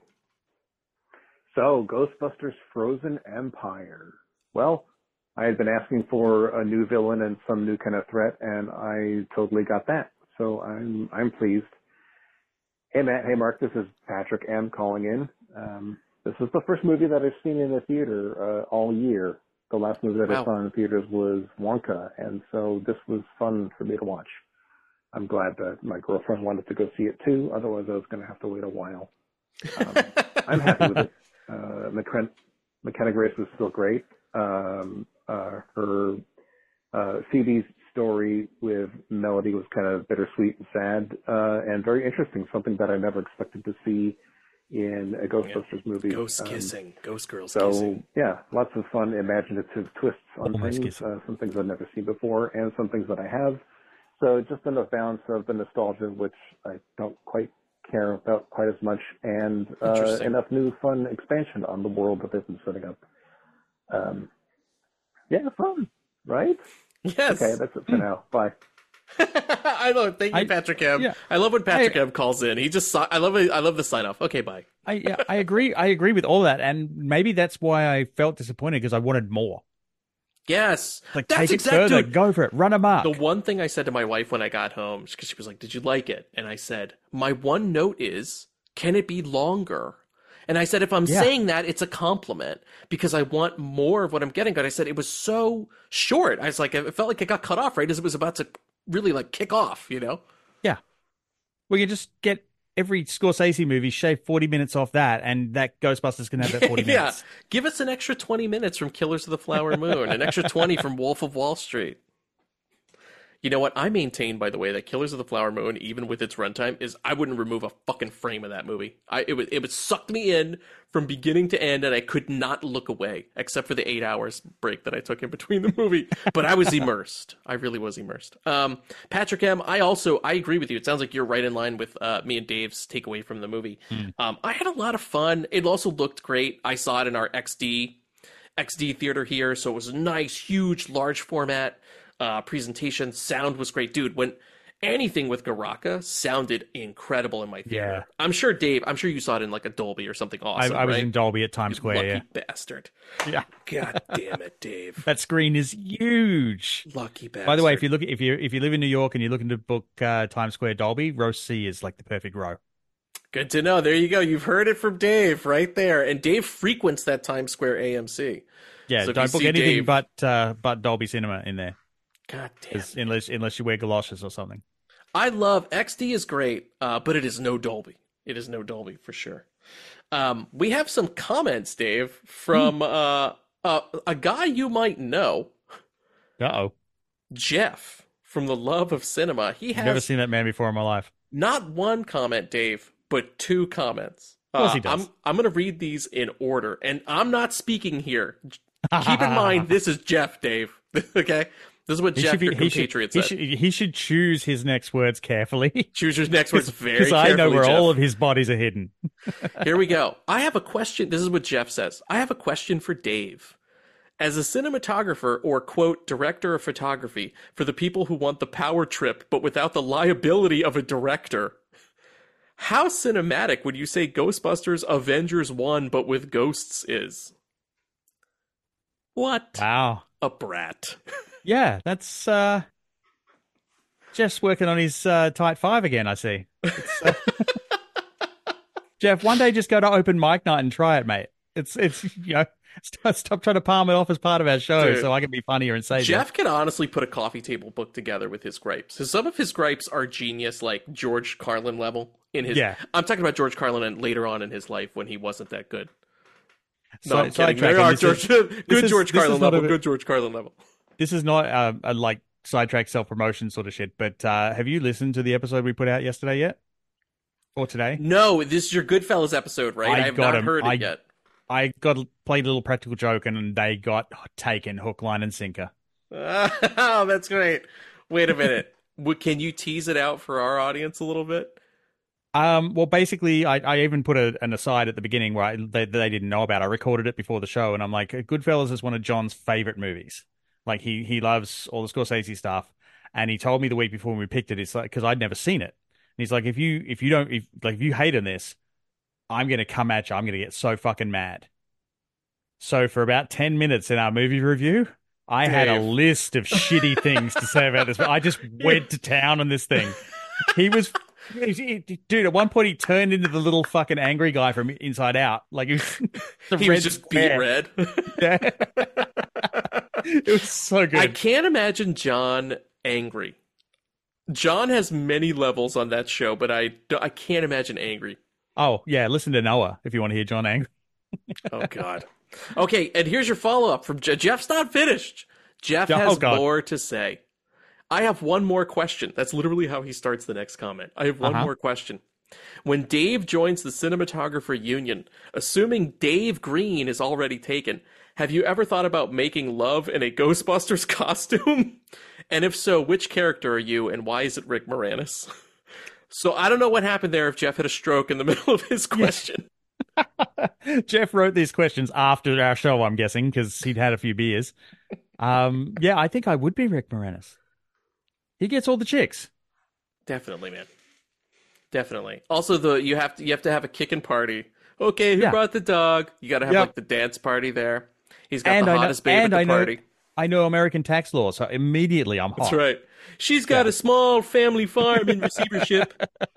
Speaker 2: So, Ghostbusters Frozen Empire. Well, I had been asking for a new villain and some new kind of threat, and I totally got that. So I'm I'm pleased. Hey Matt, hey Mark, this is Patrick M. calling in. Um, this is the first movie that I've seen in the theater uh, all year. The last movie that
Speaker 6: Wow.
Speaker 2: I saw in the theaters was Wonka, and so this was fun for me to watch. I'm glad that my girlfriend wanted to go see it too. Otherwise, I was going to have to wait a while. Um, I'm happy with it. Uh, McKen- McKenna Grace was still great. Um, uh, her uh, Phoebe's story with Melody was kind of bittersweet and sad, uh, and very interesting. Something that I never expected to see in a Ghostbusters movie.
Speaker 6: Ghost
Speaker 2: Um,
Speaker 6: kissing. Ghost girls
Speaker 2: so
Speaker 6: kissing.
Speaker 2: yeah, lots of fun, imaginative twists on
Speaker 7: Almost
Speaker 2: things.
Speaker 7: kissing.
Speaker 2: Uh, some things I've never seen before, and some things that I have. So just enough balance of the nostalgia, which I don't quite care about quite as much, and uh,
Speaker 6: Interesting.
Speaker 2: enough new fun expansion on the world that they've been setting up. Um, yeah, fun, right?
Speaker 6: Yes.
Speaker 2: Okay, that's it for now. Bye.
Speaker 6: I love. Thank you,
Speaker 7: I-
Speaker 6: Patrick M.
Speaker 7: yeah.
Speaker 6: I love when Patrick
Speaker 7: I-
Speaker 6: M. calls in. He just. si- I love. it- I love the sign off. Okay, bye.
Speaker 7: I yeah, I agree. I agree with all that, and maybe that's why I felt disappointed because I wanted more.
Speaker 6: Yes,
Speaker 7: Like
Speaker 6: that's
Speaker 7: take it
Speaker 6: exactly.
Speaker 7: further, go for it, run amok.
Speaker 6: The one thing I said to my wife when I got home, because she was like, "Did you like it?" And I said, "My one note is, can it be longer?" And I said, if I'm
Speaker 7: Yeah.
Speaker 6: saying that, it's a compliment because I want more of what I'm getting. But I said it was so short. I was like, it felt like it got cut off right as it was about to really like kick off. You know?
Speaker 7: Yeah, well, you just get every Scorsese movie, shave forty minutes off that, and that Ghostbusters can have that forty
Speaker 6: yeah.
Speaker 7: minutes.
Speaker 6: Give us an extra twenty minutes from Killers of the Flower Moon, an extra twenty from Wolf of Wall Street. You know what? I maintain, by the way, that Killers of the Flower Moon, even with its runtime, is I wouldn't remove a fucking frame of that movie. I it would it would sucked me in from beginning to end, and I could not look away, except for the eight hours break that I took in between the movie. But I was immersed. I really was immersed. Um, Patrick M., I also I agree with you. It sounds like you're right in line with uh, me and Dave's takeaway from the movie. Um, I had a lot of fun. It also looked great. I saw it in our X D X D theater here, so it was a nice, huge, large format uh, presentation. Sound was great, dude. When anything with Garaka sounded incredible in my theater.
Speaker 7: Yeah.
Speaker 6: I'm sure Dave. I'm sure you saw it in like a Dolby or something
Speaker 7: I,
Speaker 6: awesome.
Speaker 7: I was
Speaker 6: right?
Speaker 7: in Dolby at Times Square.
Speaker 6: Lucky
Speaker 7: Yeah,
Speaker 6: bastard.
Speaker 7: yeah.
Speaker 6: God damn it, Dave.
Speaker 7: That screen is huge.
Speaker 6: Lucky bastard.
Speaker 7: By the way, if you look, if you if you live in New York and you're looking to book uh, Times Square Dolby, row C is like the perfect row.
Speaker 6: Good to know. There you go. You've heard it from Dave right there. And Dave frequents that Times Square A M C.
Speaker 7: Yeah,
Speaker 6: So if
Speaker 7: don't
Speaker 6: you
Speaker 7: book
Speaker 6: see
Speaker 7: anything
Speaker 6: Dave-
Speaker 7: but uh, but Dolby Cinema in there,
Speaker 6: God damn.
Speaker 7: 'cause unless unless you wear galoshes or something.
Speaker 6: I love X D is great, uh, but it is no Dolby. It is no Dolby for sure. Um, we have some comments, Dave, from uh, uh, a guy you might know,
Speaker 7: Uh oh,
Speaker 6: Jeff from the Love of Cinema. He
Speaker 7: I've never
Speaker 6: has
Speaker 7: seen that man before in my life.
Speaker 6: not one comment, Dave, but two comments.
Speaker 7: Of course
Speaker 6: Uh,
Speaker 7: he does.
Speaker 6: I'm I'm going to read these in order, and I'm not speaking here. Keep in mind, this is Jeff, Dave. Okay, this is what
Speaker 7: He
Speaker 6: Jeff,
Speaker 7: should, be,
Speaker 6: your
Speaker 7: he, should,
Speaker 6: compatriot,
Speaker 7: he,
Speaker 6: said.
Speaker 7: should, he should choose his next words carefully.
Speaker 6: Choose your next words very
Speaker 7: Because
Speaker 6: carefully,
Speaker 7: I know where
Speaker 6: Jeff.
Speaker 7: all of his bodies are hidden.
Speaker 6: Here we go. I have a question. This is what Jeff says. I have a question for Dave. As a cinematographer or, quote, director of photography, for the people who want the power trip but without the liability of a director, How cinematic would you say Ghostbusters Avengers one but with ghosts is? What
Speaker 7: Wow.
Speaker 6: a brat.
Speaker 7: Yeah, that's uh, Jeff's working on his uh, tight five again, I see. It's, uh... Jeff, one day just go to open mic night and try it, mate. It's, it's you know, stop, stop trying to palm it off as part of our show. Dude, so I can be funnier and say
Speaker 6: Jeff can honestly put a coffee table book together with his gripes. So some of his gripes are genius, like George Carlin level. In his,
Speaker 7: yeah.
Speaker 6: I'm talking about George Carlin and later on in his life when he wasn't that good. No,
Speaker 7: so,
Speaker 6: I'm kidding. There are George, is, good George Carlin level. A, good George Carlin level.
Speaker 7: This is not uh, a like sidetrack self promotion sort of shit. But uh, have you listened to the episode we put out yesterday yet, or today?
Speaker 6: No, this is your Goodfellas episode, right? I, I have not him. heard
Speaker 7: I,
Speaker 6: it yet.
Speaker 7: I got played a little practical joke, and they got taken hook, line, and sinker.
Speaker 6: Oh, that's great. Wait a minute. Can you tease it out for our audience a little bit?
Speaker 7: Um, well, basically, I, I even put a, an aside at the beginning where I, they, they didn't know about. I recorded it before the show, and I'm like, Goodfellas is one of John's favorite movies. Like, he he loves all the Scorsese stuff, and he told me the week before when we picked it, it's like, because I'd never seen it. And he's like, if you if you don't if like if you hate on this, I'm gonna come at you. I'm gonna get so fucking mad. So for about ten minutes in our movie review, I Dave. had a list of shitty things to say about this. I just went to town on this thing. He was. Dude, at one point he turned into the little fucking angry guy from Inside Out. Like he was, the
Speaker 6: he
Speaker 7: red
Speaker 6: was just beat red.
Speaker 7: Yeah. It was so good.
Speaker 6: I can't imagine John angry. John has many levels on that show, but I, I can't imagine angry.
Speaker 7: Oh, yeah, listen to Noah if you want to hear John angry.
Speaker 6: Oh, God. Okay, and here's your follow-up from Je- Jeff's not finished. Jeff
Speaker 7: oh,
Speaker 6: has
Speaker 7: God.
Speaker 6: more to say. I have one more question. That's literally how he starts the next comment. I have one
Speaker 7: uh-huh.
Speaker 6: more question. When Dave joins the cinematographer union, assuming Dave Green is already taken, have you ever thought about making love in a Ghostbusters costume? And if so, which character are you, and why is it Rick Moranis? So I don't know what happened there if Jeff had a stroke in the middle of his question.
Speaker 7: Jeff wrote these questions after our show, I'm guessing, because he'd had a few beers. Um, yeah, I think I would be Rick Moranis. He gets all the chicks.
Speaker 6: Definitely, man. Definitely. Also, the you have to you have to have a kickin' party. Okay, who
Speaker 7: yeah.
Speaker 6: brought the dog? You got to have
Speaker 7: yep.
Speaker 6: like the dance party there. He's got
Speaker 7: and
Speaker 6: the
Speaker 7: I
Speaker 6: hottest
Speaker 7: know,
Speaker 6: babe
Speaker 7: and
Speaker 6: at the
Speaker 7: I know,
Speaker 6: party.
Speaker 7: I know American tax law, so immediately I'm hot.
Speaker 6: That's right. She's got yeah. a small family farm in receivership.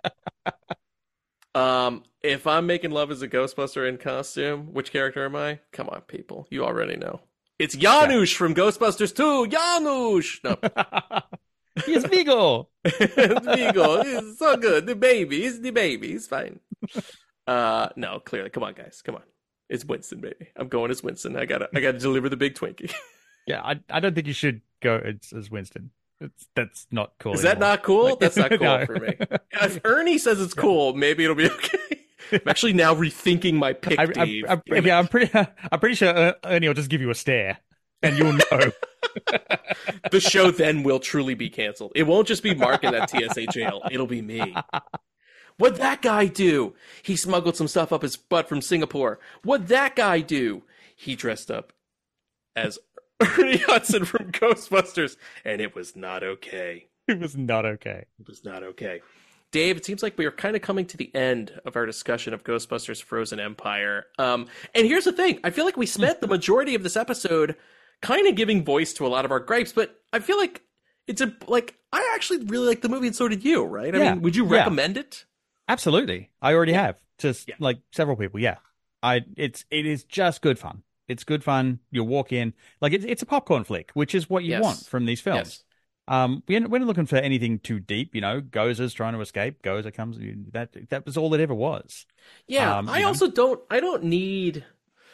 Speaker 6: um, if I'm making love as a Ghostbuster in costume, which character am I? Come on, people, you already know. It's Janusz yeah. from Ghostbusters two. Janusz. No.
Speaker 7: He's Vigo.
Speaker 6: It's Vigo. It's so good. The baby. He's the baby. He's fine. Uh, no, clearly. Come on, guys. Come on. It's Winston, baby. I'm going as Winston. I gotta, I gotta deliver the big Twinkie.
Speaker 7: Yeah, I, I don't think you should go as, as Winston. It's, that's not cool.
Speaker 6: Is
Speaker 7: anymore.
Speaker 6: that not cool?
Speaker 7: Like,
Speaker 6: that's not cool
Speaker 7: no.
Speaker 6: for me. If Ernie says it's cool, maybe it'll be okay. I'm actually now rethinking my pick,
Speaker 7: I,
Speaker 6: Dave.
Speaker 7: I, I, yeah, I'm pretty. I'm pretty sure Ernie will just give you a stare, and you'll know.
Speaker 6: The show then will truly be canceled. It won't just be Mark in that T S A jail. It'll be me. What'd that guy do? He smuggled some stuff up his butt from Singapore. What'd that guy do? He dressed up as Ernie Hudson from Ghostbusters, and it was not okay.
Speaker 7: It was not okay.
Speaker 6: It was not okay. Dave, it seems like we are kind of coming to the end of our discussion of Ghostbusters Frozen Empire. Um, and here's the thing. I feel like we spent the majority of this episode kind of giving voice to a lot of our gripes, but I feel like it's a, like, I actually really like the movie, and so did you, right? I
Speaker 7: yeah.
Speaker 6: mean, would you recommend yeah. it?
Speaker 7: Absolutely. I already
Speaker 6: yeah.
Speaker 7: have. Just
Speaker 6: yeah.
Speaker 7: like several people. Yeah. I, it's, it is just good fun. It's good fun. You walk in, like it's, it's a popcorn flick, which is what you
Speaker 6: yes.
Speaker 7: want from these films.
Speaker 6: Yes.
Speaker 7: Um, we're not, we're not looking for anything too deep, you know. Goza's trying to escape. Goza comes. That that was all it ever was.
Speaker 6: Yeah,
Speaker 7: um,
Speaker 6: I
Speaker 7: know?
Speaker 6: also don't. I don't need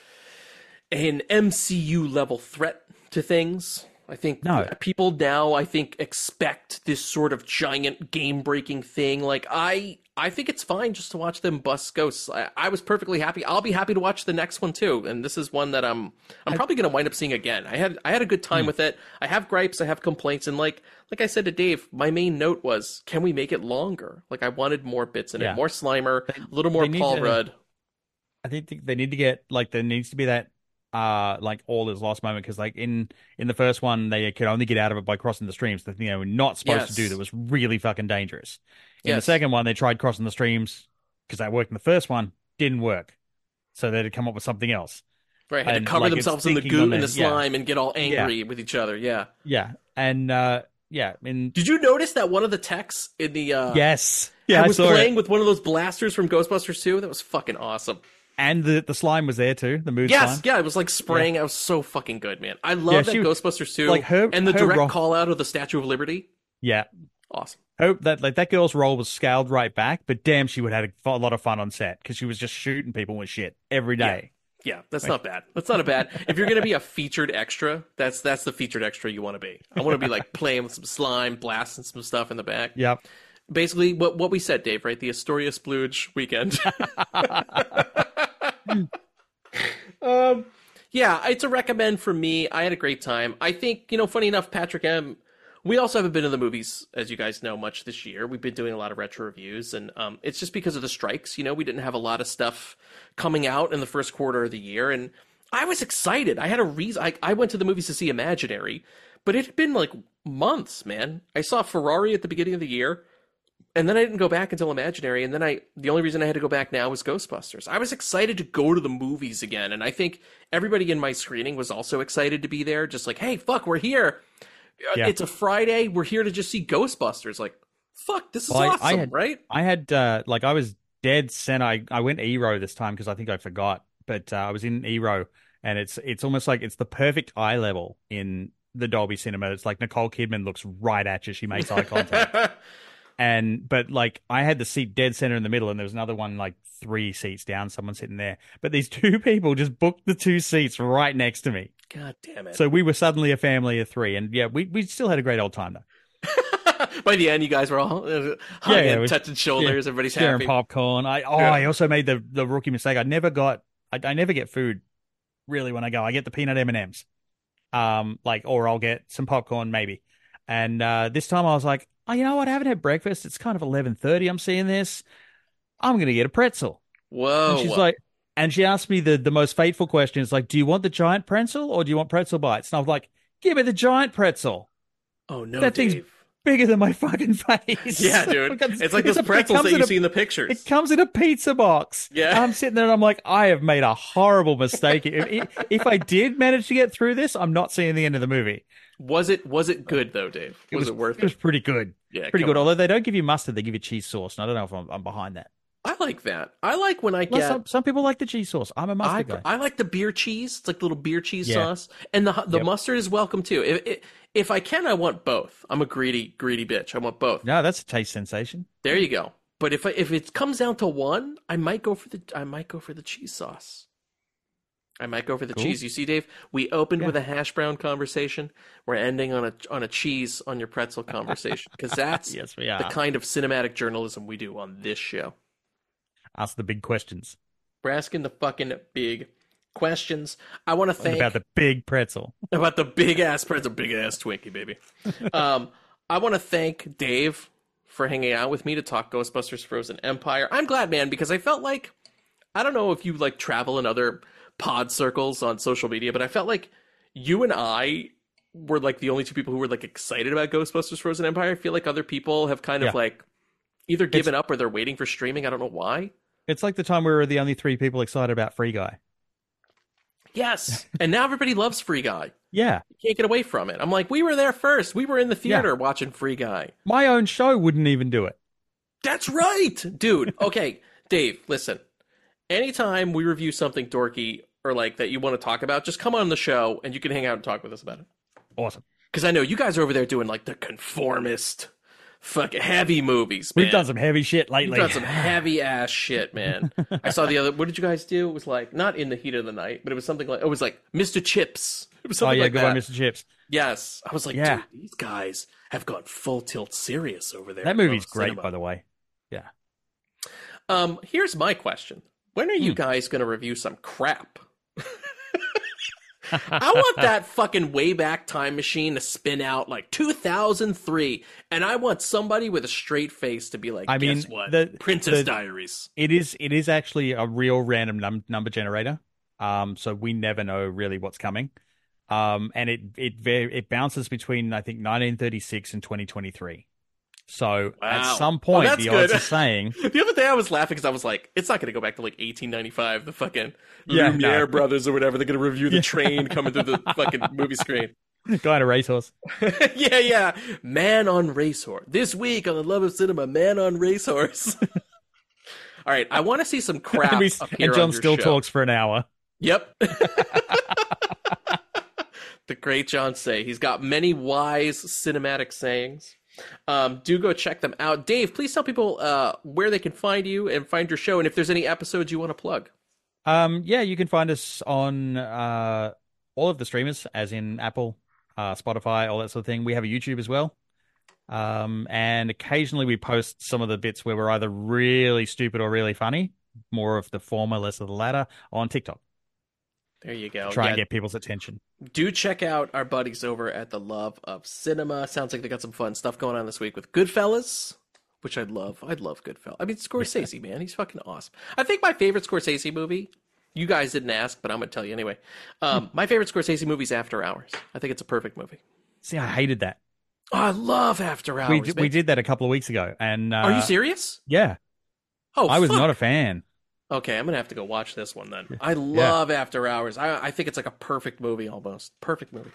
Speaker 6: an M C U level threat to things. I think
Speaker 7: no.
Speaker 6: people now, I think, expect this sort of giant game breaking thing. Like I, I think it's fine just to watch them bust ghosts. I, I was perfectly happy. I'll be happy to watch the next one too. And this is one that I'm, I'm I, probably going to wind up seeing again. I had, I had a good time hmm. with it. I have gripes. I have complaints. And like, like I said to Dave, my main note was, can we make it longer? Like I wanted more bits in
Speaker 7: yeah.
Speaker 6: it, more Slimer, a little more Paul
Speaker 7: to,
Speaker 6: Rudd.
Speaker 7: I think they need to get like there needs to be that. Uh, like all is lost moment, because like in in the first one they could only get out of it by crossing the streams, the thing they were not supposed
Speaker 6: yes.
Speaker 7: to do that was really fucking dangerous. In
Speaker 6: yes.
Speaker 7: the second one they tried crossing the streams, because that worked in the first one, didn't work. So they had to come up with something else.
Speaker 6: Right, had
Speaker 7: And,
Speaker 6: to cover
Speaker 7: like, it's
Speaker 6: themselves in the
Speaker 7: thinking
Speaker 6: goo
Speaker 7: on
Speaker 6: and
Speaker 7: the-
Speaker 6: the slime and get all angry
Speaker 7: Yeah.
Speaker 6: with each other. Yeah.
Speaker 7: Yeah, and uh, yeah, and
Speaker 6: Did you notice that one of the techs in the uh,
Speaker 7: yes, yeah, I
Speaker 6: was
Speaker 7: saw
Speaker 6: playing
Speaker 7: it.
Speaker 6: with one of those blasters from Ghostbusters two? That was fucking awesome.
Speaker 7: And the the slime was there too. The mood
Speaker 6: Yes,
Speaker 7: slime.
Speaker 6: yeah, it was like spraying. I was so fucking good, man. I love that
Speaker 7: she was-
Speaker 6: Ghostbusters two
Speaker 7: like, her-
Speaker 6: and the
Speaker 7: her
Speaker 6: direct
Speaker 7: ro-
Speaker 6: call out of the Statue of Liberty.
Speaker 7: Yeah.
Speaker 6: Awesome.
Speaker 7: Hope that like that girl's role was scaled right back, but damn, she would have had a, a lot of fun on set because she was just shooting people with shit every day.
Speaker 6: Yeah, that's not bad. That's not a bad. If you're gonna be a featured extra, that's that's the featured extra you want to be. I want to be like playing with some slime, blasting some stuff in the back.
Speaker 7: Yep.
Speaker 6: Basically, what what we said, Dave, right? The Astoria Splooge weekend. um, yeah, it's a recommend for me. I had a great time. I think, you know, funny enough, Patrick M. We also haven't been to the movies, as you guys know, much this year. We've been doing a lot of retro reviews, and um, it's just because of the strikes. You know, we didn't have a lot of stuff coming out in the first quarter of the year, and I was excited. I had a reason. I, I went to the movies to see Imaginary, but it had been like months, man. I saw Ferrari at the beginning of the year, and then I didn't go back until Imaginary, and then I the only reason I had to go back now was Ghostbusters. I was excited to go to the movies again, and I think everybody in my screening was also excited to be there. Just like, hey, fuck, we're here.
Speaker 7: Yeah.
Speaker 6: It's a Friday. We're here to just see Ghostbusters. Like, fuck, this is
Speaker 7: Well, I-
Speaker 6: awesome,
Speaker 7: I had-
Speaker 6: right?
Speaker 7: I had uh, like I was dead center. I, I went E-row this time because I think I forgot, but uh, I was in E-row, and it's it's almost like it's the perfect eye level in the Dolby Cinema. It's like Nicole Kidman looks right at you. She makes eye contact. And but like I had the seat dead center in the middle, and there was another one like three seats down, someone sitting there. But these two people just booked the two seats right next to me.
Speaker 6: God damn it.
Speaker 7: So we were suddenly a family of three, and yeah, we we still had a great old time though.
Speaker 6: By the end, you guys were all uh, hugging,
Speaker 7: yeah, it was-
Speaker 6: touching shoulders.
Speaker 7: Yeah,
Speaker 6: Everybody's
Speaker 7: sharing
Speaker 6: happy.
Speaker 7: popcorn. I oh,
Speaker 6: Yeah.
Speaker 7: I also made the the rookie mistake. I never got I, I never get food really when I go. I get the peanut M and M's, um, like or I'll get some popcorn maybe. And uh, this time I was like, oh, you know what? I haven't had breakfast. It's kind of eleven thirty. I'm seeing this. I'm gonna get a pretzel.
Speaker 6: Whoa.
Speaker 7: And she's like, and she asked me the, the most fateful question. It's like, do you want the giant pretzel or do you want pretzel bites? And I was like, give me the giant pretzel.
Speaker 6: oh, no,
Speaker 7: that thing's
Speaker 6: Dave.
Speaker 7: Bigger than my fucking face.
Speaker 6: Yeah, dude.
Speaker 7: Because
Speaker 6: It's like
Speaker 7: it's
Speaker 6: those
Speaker 7: a- it
Speaker 6: pretzels
Speaker 7: comes
Speaker 6: that
Speaker 7: in
Speaker 6: you
Speaker 7: a-
Speaker 6: see in the pictures.
Speaker 7: It comes in a pizza box.
Speaker 6: Yeah.
Speaker 7: I'm sitting there and I'm like, I have made a horrible mistake. if, if I did manage to get through this, I'm not seeing the end of the movie.
Speaker 6: Was it was it good, though, Dave? Was it, worth
Speaker 7: It was
Speaker 6: it?
Speaker 7: pretty good.
Speaker 6: Yeah,
Speaker 7: Pretty
Speaker 6: come
Speaker 7: good.
Speaker 6: on.
Speaker 7: Although they don't give you mustard, they give you cheese sauce. And I don't know if I'm, I'm behind that.
Speaker 6: I like that. I like when I
Speaker 7: Well,
Speaker 6: get...
Speaker 7: some, some people like the cheese sauce. I'm a
Speaker 6: I,
Speaker 7: mustard guy.
Speaker 6: I like the beer cheese. It's like little beer cheese
Speaker 7: Yeah.
Speaker 6: sauce, and the the
Speaker 7: Yep.
Speaker 6: mustard is welcome too. If, if if I can, I want both. I'm a greedy greedy bitch. I want both.
Speaker 7: No, that's a taste sensation.
Speaker 6: There you go. But if I, if it comes down to one, I might go for the I might go for the cheese sauce. I might go for the
Speaker 7: Cool.
Speaker 6: cheese. You see, Dave, we opened
Speaker 7: Yeah.
Speaker 6: with a hash brown conversation. We're ending on a on a cheese on your pretzel conversation because that's
Speaker 7: Yes, we
Speaker 6: the
Speaker 7: are.
Speaker 6: kind of cinematic journalism we do on this show.
Speaker 7: Ask the big questions.
Speaker 6: We're asking the fucking big questions. I want to thank
Speaker 7: About the big pretzel.
Speaker 6: about the big ass pretzel, big ass Twinkie, baby. um, I want to thank Dave for hanging out with me to talk Ghostbusters Frozen Empire. I'm glad, man, because I felt like, I don't know if you like travel in other pod circles on social media, but I felt like you and I were like the only two people who were like excited about Ghostbusters Frozen Empire. I feel like other people have kind of
Speaker 7: Yeah.
Speaker 6: like either given up or they're waiting for streaming. I don't know why.
Speaker 7: It's like the time we were the only three people excited about Free Guy.
Speaker 6: Yes. And now everybody loves Free Guy.
Speaker 7: Yeah.
Speaker 6: You can't get away from it. I'm like, we were there first. We were in the theater watching Free Guy.
Speaker 7: My own show wouldn't even do it.
Speaker 6: That's right, dude. Okay, Dave, listen. Anytime we review something dorky or like that you want to talk about, just come on the show and you can hang out and talk with us about it.
Speaker 7: Awesome.
Speaker 6: Because I know you guys are over there doing like the conformist, fucking heavy movies. Man.
Speaker 7: We've done some heavy shit
Speaker 6: You've
Speaker 7: lately.
Speaker 6: done some heavy ass shit, man. I saw the other. What did you guys do? It was like not in the heat of the night, but it was something like it was like Mister Chips. It was
Speaker 7: Oh,
Speaker 6: something
Speaker 7: yeah,
Speaker 6: like
Speaker 7: good
Speaker 6: that.
Speaker 7: one, Mister Chips.
Speaker 6: Yes, I was like,
Speaker 7: Yeah.
Speaker 6: dude, these guys have gone full tilt serious over there.
Speaker 7: That
Speaker 6: at
Speaker 7: movie's
Speaker 6: Ghost
Speaker 7: great,
Speaker 6: Cinema.
Speaker 7: by the way. Yeah.
Speaker 6: Um, here's my question: when are you
Speaker 7: Hmm.
Speaker 6: guys going to review some crap? I want that fucking Wayback Time Machine to spin out like two thousand three, and I want somebody with a straight face to be like,
Speaker 7: I mean,
Speaker 6: guess what?
Speaker 7: the-
Speaker 6: Princess
Speaker 7: the-
Speaker 6: Diaries.
Speaker 7: It is It is actually a real random num- number generator. Um, so we never know really what's coming. Um, and it it va- it bounces between I think nineteen thirty-six and twenty twenty-three. So
Speaker 6: Wow.
Speaker 7: at some
Speaker 6: Oh,
Speaker 7: point,
Speaker 6: that's
Speaker 7: the odds
Speaker 6: good.
Speaker 7: are saying,
Speaker 6: The other day I was laughing because I was like, it's not going to go back to like eighteen ninety-five, the fucking
Speaker 7: Yeah,
Speaker 6: Lumiere
Speaker 7: no.
Speaker 6: brothers or whatever. They're going to review the train coming through the fucking movie screen.
Speaker 7: guy on a racehorse.
Speaker 6: yeah, yeah. Man on Racehorse. This week on the Love of Cinema, Man on Racehorse. All right, I want to see some crap
Speaker 7: and, we,
Speaker 6: appear
Speaker 7: and John
Speaker 6: on your
Speaker 7: still
Speaker 6: show.
Speaker 7: talks for an hour.
Speaker 6: Yep. The great John Say. He's got many wise cinematic sayings. Um, do go check them out. Dave, please tell people uh, where they can find you and find your show, and if there's any episodes you want to plug.
Speaker 7: Um, yeah, you can find us on uh, all of the streamers, as in Apple, uh, Spotify, all that sort of thing. We have a YouTube as well. Um, and occasionally we post some of the bits where we're either really stupid or really funny, more of the former, less of the latter, on TikTok.
Speaker 6: There you go.
Speaker 7: Try
Speaker 6: Yeah,
Speaker 7: and get people's attention.
Speaker 6: do check out our buddies over at the Love of Cinema. Sounds like they got some fun stuff going on this week with Goodfellas, which I'd love. I'd love Goodfellas. I mean, Scorsese, man. He's fucking awesome. I think my favorite Scorsese movie, you guys didn't ask, but I'm going to tell you anyway. Um, my favorite Scorsese movie is After Hours. I think it's a perfect movie.
Speaker 7: See, I hated that.
Speaker 6: Oh, I love After Hours.
Speaker 7: We did,
Speaker 6: man.
Speaker 7: we did that a couple of weeks ago. and uh,
Speaker 6: Are you serious?
Speaker 7: Yeah.
Speaker 6: Oh,
Speaker 7: I was
Speaker 6: fuck.
Speaker 7: not a fan.
Speaker 6: Okay, I'm gonna have to go watch this one then. I love After Hours. I, I think it's like a perfect movie, almost perfect movie.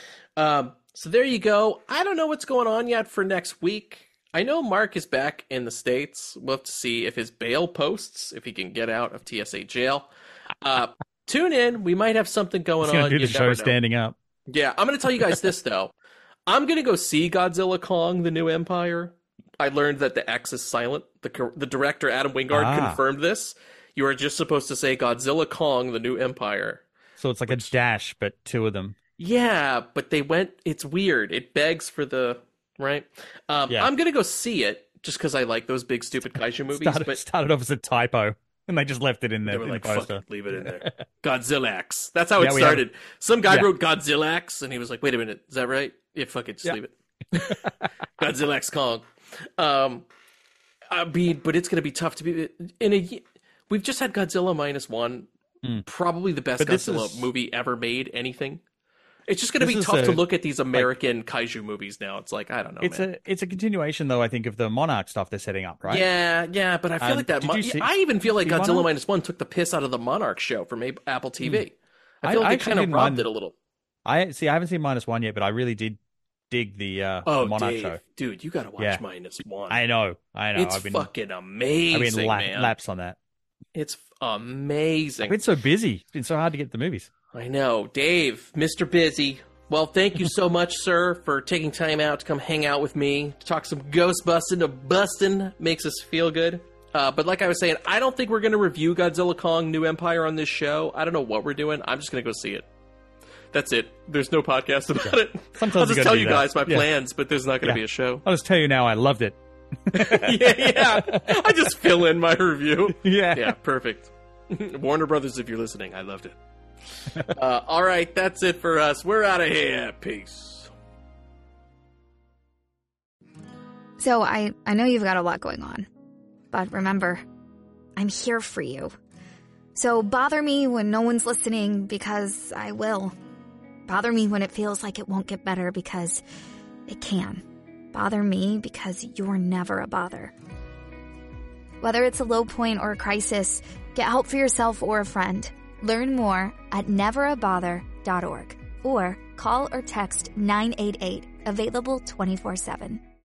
Speaker 6: Um, so there you go. I don't know what's going on yet for next week. I know Mark is back in the States. We'll have to see if his bail posts, if he can get out of T S A jail. Uh, tune in. We might have something going
Speaker 7: He's going
Speaker 6: on.
Speaker 7: to do
Speaker 6: You
Speaker 7: the
Speaker 6: never
Speaker 7: show
Speaker 6: know.
Speaker 7: standing up.
Speaker 6: Yeah, I'm gonna tell you guys this though. I'm gonna go see Godzilla Kong: The New Empire. I learned that the X is silent. The cor- the director Adam Wingard
Speaker 7: Ah.
Speaker 6: confirmed this. You are just supposed to say Godzilla Kong: The New Empire.
Speaker 7: So it's like a dash, but two of them.
Speaker 6: Yeah, but they went. It's weird. It begs for the right. Um,
Speaker 7: Yeah.
Speaker 6: I'm gonna go see it just because I like those big stupid kaiju movies.
Speaker 7: Started,
Speaker 6: but
Speaker 7: started off as a typo, and they just left it in there
Speaker 6: they were
Speaker 7: in
Speaker 6: like,
Speaker 7: the
Speaker 6: "Fuck
Speaker 7: poster.
Speaker 6: it, leave it in there." Godzillax. That's how
Speaker 7: Yeah,
Speaker 6: it
Speaker 7: we have-
Speaker 6: started. Some guy
Speaker 7: Yeah.
Speaker 6: wrote Godzillax, and he was like, "Wait a minute, is that right? Yeah, fuck it, just
Speaker 7: Yeah.
Speaker 6: leave it." Godzillax Kong. Um, I mean, but it's gonna be tough to be in a. ye- We've just had Godzilla minus one,
Speaker 7: Mm.
Speaker 6: probably the best
Speaker 7: But this
Speaker 6: Godzilla
Speaker 7: is-
Speaker 6: movie ever made. Anything. It's just gonna
Speaker 7: This
Speaker 6: be
Speaker 7: is
Speaker 6: tough to
Speaker 7: a-
Speaker 6: look at these American kaiju movies now. It's like I don't know.
Speaker 7: It's
Speaker 6: man.
Speaker 7: a it's a continuation, though. I think of the Monarch stuff they're setting up, right?
Speaker 6: Yeah, yeah, but I feel
Speaker 7: Um,
Speaker 6: like that.
Speaker 7: did
Speaker 6: Mon-
Speaker 7: you see-
Speaker 6: I even feel like
Speaker 7: see
Speaker 6: Godzilla
Speaker 7: Monarch?
Speaker 6: minus one took the piss out of the Monarch show from A- Apple T V. I
Speaker 7: I-
Speaker 6: feel
Speaker 7: I
Speaker 6: like they
Speaker 7: actually
Speaker 6: kind of
Speaker 7: didn't
Speaker 6: robbed
Speaker 7: mind-
Speaker 6: it a little.
Speaker 7: I see. I haven't seen minus one yet, but I really did dig the, uh,
Speaker 6: Oh,
Speaker 7: the Monarch
Speaker 6: Dave,
Speaker 7: show.
Speaker 6: dude, you gotta watch
Speaker 7: Yeah.
Speaker 6: minus one.
Speaker 7: I know, I know.
Speaker 6: it's
Speaker 7: I've been
Speaker 6: fucking
Speaker 7: I've
Speaker 6: amazing,
Speaker 7: been lap,
Speaker 6: man.
Speaker 7: laps on that.
Speaker 6: It's amazing.
Speaker 7: I've been so busy. It's been so hard to get the movies.
Speaker 6: I know, Dave, Mister Busy. Well, thank you so much, sir, for taking time out to come hang out with me, to talk some ghost busting. To busting makes us feel good. Uh, but like I was saying, I don't think we're going to review Godzilla Kong: New Empire on this show. I don't know what we're doing. I'm just going to go see it. That's it. There's no podcast about it.
Speaker 7: Sometimes
Speaker 6: I'll
Speaker 7: you
Speaker 6: just
Speaker 7: gotta
Speaker 6: tell
Speaker 7: do
Speaker 6: you
Speaker 7: that.
Speaker 6: guys my
Speaker 7: Yeah.
Speaker 6: plans, but there's not going to
Speaker 7: Yeah.
Speaker 6: be a show.
Speaker 7: I'll just tell you now, I loved it.
Speaker 6: yeah, yeah. I just fill in my review.
Speaker 7: Yeah.
Speaker 6: Yeah, perfect. Warner Brothers, if you're listening, I loved it. Uh, all right, that's it for us. We're out of here. Peace.
Speaker 1: So I, I know you've got a lot going on. But remember, I'm here for you. So bother me when no one's listening, because I will. Bother me when it feels like it won't get better, because it can. Bother me because you're never a bother. Whether it's a low point or a crisis, get help for yourself or a friend. Learn more at never a bother dot org or call or text nine eight eight, available twenty-four seven.